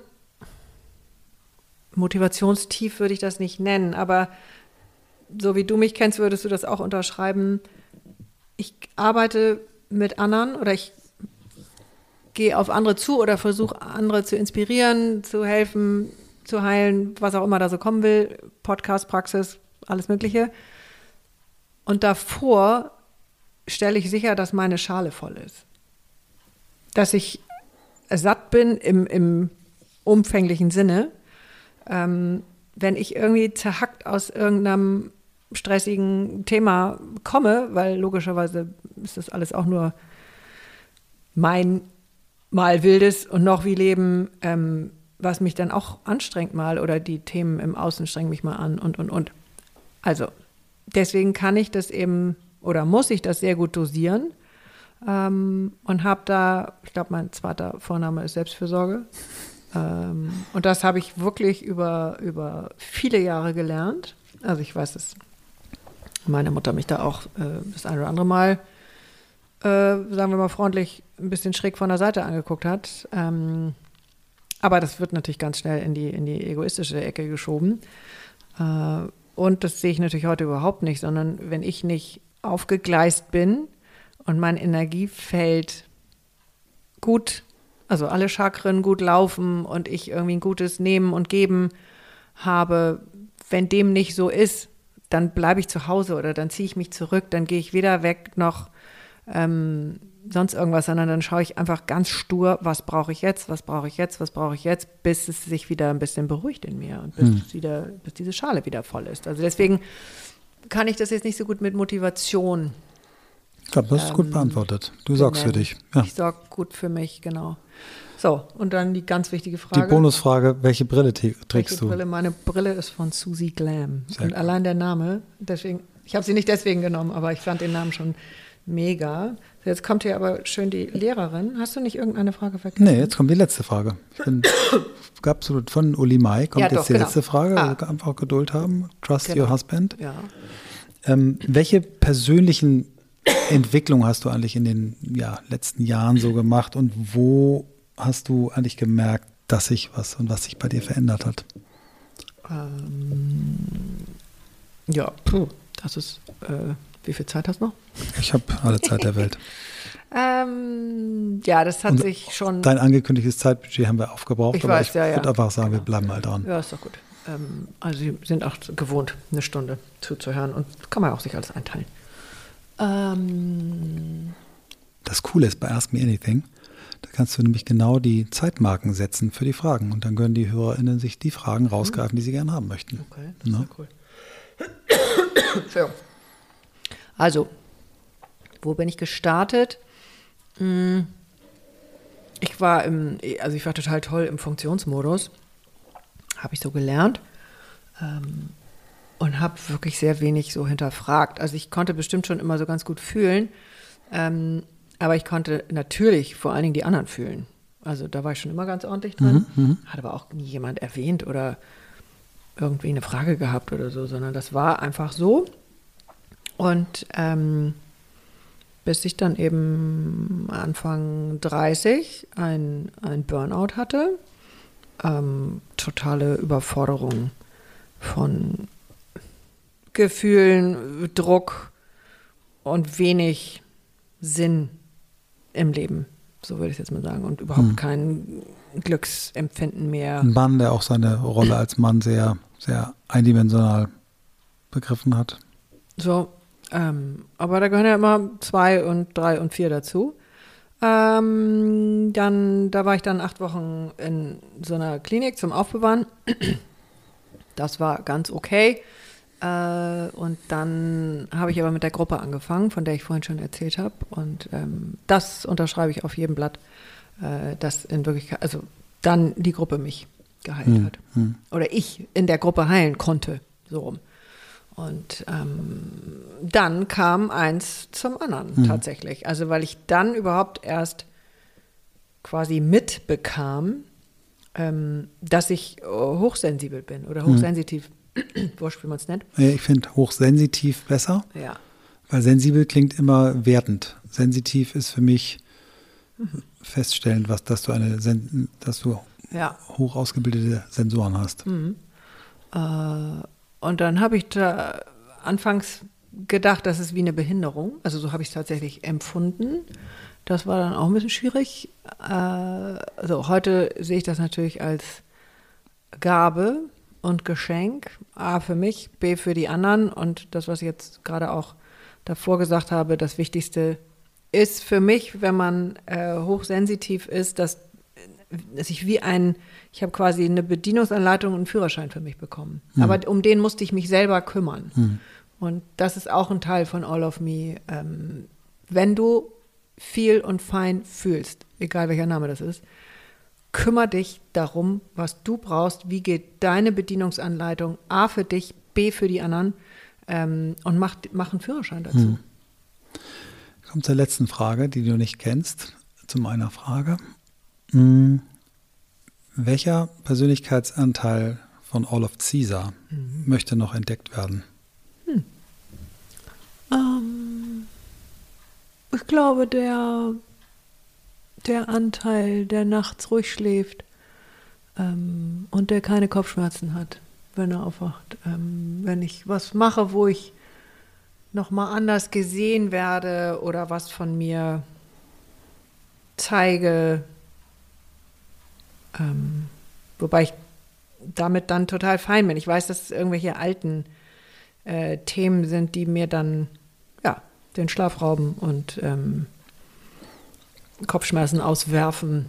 motivationstief würde ich das nicht nennen, aber so wie du mich kennst, würdest du das auch unterschreiben. Ich arbeite mit anderen oder ich gehe auf andere zu oder versuche andere zu inspirieren, zu helfen, zu heilen, was auch immer da so kommen will, Podcast, Praxis, alles Mögliche. Und davor stelle ich sicher, dass meine Schale voll ist. Dass ich satt bin im umfänglichen Sinne. Wenn ich irgendwie zerhackt aus irgendeinem stressigen Thema komme, weil logischerweise ist das alles auch nur mein mal wildes und noch wie Leben, was mich dann auch anstrengt mal oder die Themen im Außen strengen mich mal an und. Also deswegen kann ich das eben oder muss ich das sehr gut dosieren und habe da, ich glaube, mein zweiter Vorname ist Selbstfürsorge. Und das habe ich wirklich über viele Jahre gelernt. Also ich weiß, dass meine Mutter mich da auch das ein oder andere Mal, sagen wir mal freundlich, ein bisschen schräg von der Seite angeguckt hat. Aber das wird natürlich ganz schnell in die egoistische Ecke geschoben. Und das sehe ich natürlich heute überhaupt nicht, sondern wenn ich nicht aufgegleist bin und mein Energiefeld gut, also alle Chakren gut laufen und ich irgendwie ein gutes Nehmen und Geben habe, wenn dem nicht so ist, dann bleibe ich zu Hause oder dann ziehe ich mich zurück, dann gehe ich weder weg noch sonst irgendwas, sondern dann schaue ich einfach ganz stur, was brauche ich jetzt, bis es sich wieder ein bisschen beruhigt in mir und bis diese Schale wieder voll ist. Also deswegen kann ich das jetzt nicht so gut mit Motivation. Ich glaube, das ist gut beantwortet. Du sorgst für dich. Ja. Ich sorge gut für mich, genau. So, und dann die ganz wichtige Frage. Die Bonusfrage, welche Brille trägst du? Meine Brille ist von Susie Glam. Und allein der Name, deswegen, ich habe sie nicht deswegen genommen, aber ich fand den Namen schon mega. Jetzt kommt hier aber schön die Lehrerin. Hast du nicht irgendeine Frage vergessen? Nee, jetzt kommt die letzte Frage. Absolut von Uli Mai kommt jetzt die letzte Frage. Also einfach Geduld haben. Trust your husband. Ja. Welche persönlichen Entwicklungen hast du eigentlich in den letzten Jahren so gemacht und wo hast du eigentlich gemerkt, dass sich was bei dir verändert hat? Das ist, wie viel Zeit hast du noch? Ich habe alle Zeit der Welt. Das hat sich schon. Dein angekündigtes Zeitbudget haben wir aufgebraucht. Ich würde einfach sagen, wir bleiben mal dran. Ja, ist doch gut. Also Sie sind auch gewohnt, eine Stunde zuzuhören und kann man auch sich alles einteilen. Das Coole ist bei Ask Me Anything, da kannst du nämlich genau die Zeitmarken setzen für die Fragen und dann können die HörerInnen sich die Fragen rausgreifen, die sie gerne haben möchten. Okay, das ist ja cool. So. Also, wo bin ich gestartet? Ich war total toll im Funktionsmodus, habe ich so gelernt. Und habe wirklich sehr wenig so hinterfragt. Also ich konnte bestimmt schon immer so ganz gut fühlen, aber ich konnte natürlich vor allen Dingen die anderen fühlen. Also da war ich schon immer ganz ordentlich drin. Hat aber auch nie jemand erwähnt oder irgendwie eine Frage gehabt oder so, sondern das war einfach so. Und bis ich dann eben Anfang 30 ein Burnout hatte, totale Überforderung von Gefühlen, Druck und wenig Sinn im Leben, so würde ich jetzt mal sagen, und überhaupt kein Glücksempfinden mehr. Ein Mann, der auch seine Rolle als Mann sehr, sehr eindimensional begriffen hat. So, aber da gehören ja immer 2 und 3 und 4 dazu. Da war ich dann 8 Wochen in so einer Klinik zum Aufbewahren. Das war ganz okay. Und dann habe ich aber mit der Gruppe angefangen, von der ich vorhin schon erzählt habe. Und das unterschreibe ich auf jedem Blatt, dass in Wirklichkeit, also dann die Gruppe mich geheilt hat. Oder ich in der Gruppe heilen konnte, so rum. Und dann kam eins zum anderen tatsächlich. Also weil ich dann überhaupt erst quasi mitbekam, dass ich hochsensibel bin oder hochsensitiv. Wurscht, wie man es nennt. Ich finde hochsensitiv besser. Ja. Weil sensibel klingt immer wertend. Sensitiv ist für mich feststellend, dass du hoch ausgebildete Sensoren hast. Und dann habe ich da anfangs gedacht, das ist wie eine Behinderung. Also so habe ich es tatsächlich empfunden. Das war dann auch ein bisschen schwierig. Also heute sehe ich das natürlich als Gabe und Geschenk. A für mich, B für die anderen. Und das, was ich jetzt gerade auch davor gesagt habe, das Wichtigste ist für mich, wenn man hochsensitiv ist, dass ich ich habe quasi eine Bedienungsanleitung und einen Führerschein für mich bekommen. Aber um den musste ich mich selber kümmern. Und das ist auch ein Teil von All of Me. Wenn du viel und fein fühlst, egal welcher Name das ist, kümmere dich darum, was du brauchst, wie geht deine Bedienungsanleitung, A für dich, B für die anderen, und mach einen Führerschein dazu. Kommt zur letzten Frage, die du nicht kennst, zu meiner Frage. Welcher Persönlichkeitsanteil von All of Caesar möchte noch entdeckt werden? Ich glaube, der Anteil, der nachts ruhig schläft und der keine Kopfschmerzen hat, wenn er aufwacht. Wenn ich was mache, wo ich nochmal anders gesehen werde oder was von mir zeige, wobei ich damit dann total fein bin. Ich weiß, dass es irgendwelche alten Themen sind, die mir dann den Schlaf rauben und Kopfschmerzen auswerfen.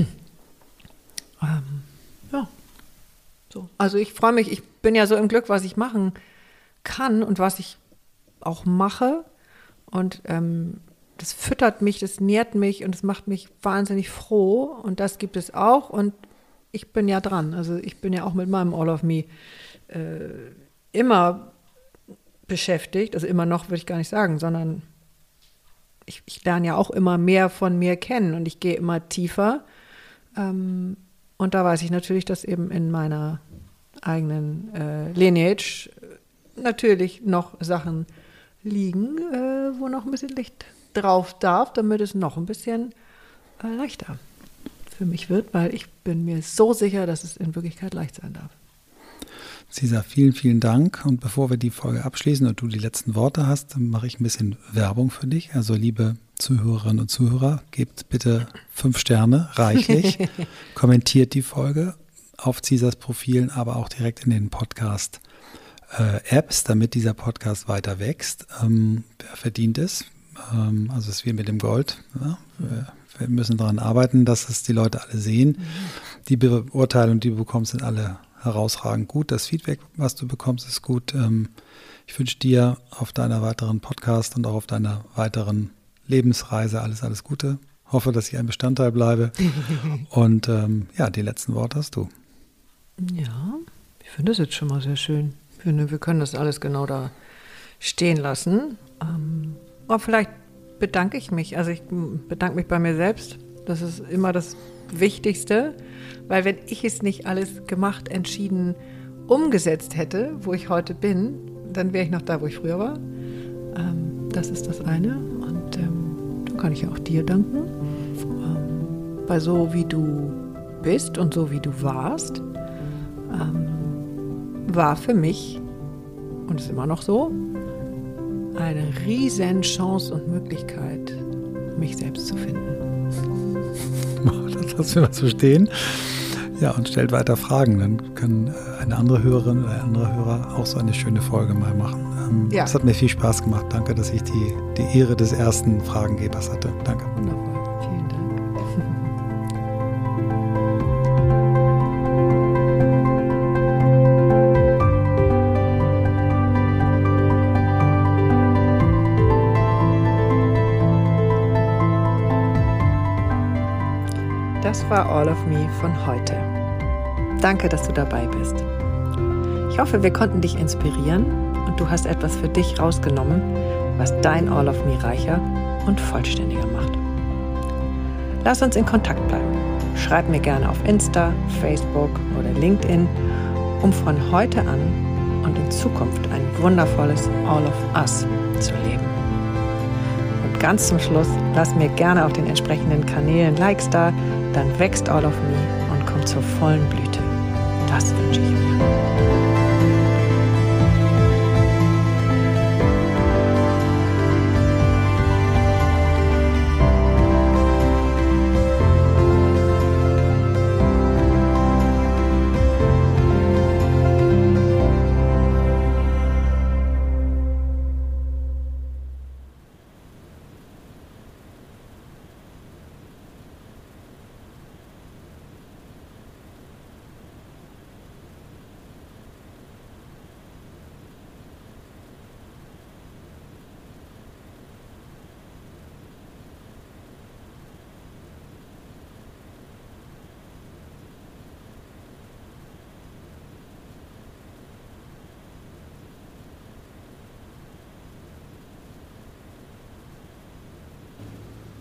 So. Also ich freue mich, ich bin ja so im Glück, was ich machen kann und was ich auch mache. Und das füttert mich, das nährt mich und es macht mich wahnsinnig froh. Und das gibt es auch. Und ich bin ja dran. Also ich bin ja auch mit meinem All of Me immer beschäftigt. Also immer noch, würde ich gar nicht sagen, sondern ich lerne ja auch immer mehr von mir kennen und ich gehe immer tiefer. Und da weiß ich natürlich, dass eben in meiner eigenen Lineage natürlich noch Sachen liegen, wo noch ein bisschen Licht drauf darf, damit es noch ein bisschen leichter für mich wird, weil ich bin mir so sicher, dass es in Wirklichkeit leicht sein darf. Caesar, vielen, vielen Dank. Und bevor wir die Folge abschließen und du die letzten Worte hast, dann mache ich ein bisschen Werbung für dich. Also liebe Zuhörerinnen und Zuhörer, gebt bitte 5 Sterne, reichlich. Kommentiert die Folge auf Caesars Profilen, aber auch direkt in den Podcast-Apps, damit dieser Podcast weiter wächst. Wer verdient es? Also es ist wie mit dem Gold. Ja? Wir müssen daran arbeiten, dass es die Leute alle sehen. Die Beurteilungen, die du bekommst, sind alle herausragend gut. Das Feedback, was du bekommst, ist gut. Ich wünsche dir auf deiner weiteren Podcast und auch auf deiner weiteren Lebensreise alles Gute. Hoffe, dass ich ein Bestandteil bleibe. Und die letzten Worte hast du. Ja, ich finde das jetzt schon mal sehr schön. Ich finde, wir können das alles genau da stehen lassen. Aber vielleicht bedanke ich mich. Also ich bedanke mich bei mir selbst. Das ist immer das Wichtigste. Weil wenn ich es nicht alles gemacht, entschieden, umgesetzt hätte, wo ich heute bin, dann wäre ich noch da, wo ich früher war. Das ist das eine. Und dann kann ich auch dir danken. Weil so wie du bist und so wie du warst, war für mich, und ist immer noch so, eine riesen Chance und Möglichkeit, mich selbst zu finden. Das lassen wir mal so stehen. Ja, und stellt weiter Fragen. Dann können eine andere Hörerin oder ein anderer Hörer auch so eine schöne Folge mal machen. Es hat mir viel Spaß gemacht. Danke, dass ich die Ehre des ersten Fragengebers hatte. Danke. Wunderbar. Vielen Dank. Das war All of Me von heute. Danke, dass du dabei bist. Ich hoffe, wir konnten dich inspirieren und du hast etwas für dich rausgenommen, was dein All of Me reicher und vollständiger macht. Lass uns in Kontakt bleiben. Schreib mir gerne auf Insta, Facebook oder LinkedIn, um von heute an und in Zukunft ein wundervolles All of Us zu leben. ganz zum Schluss, lass mir gerne auf den entsprechenden Kanälen Likes da, dann wächst All of Me und kommt zur vollen Blüte. Das wünsche ich mir.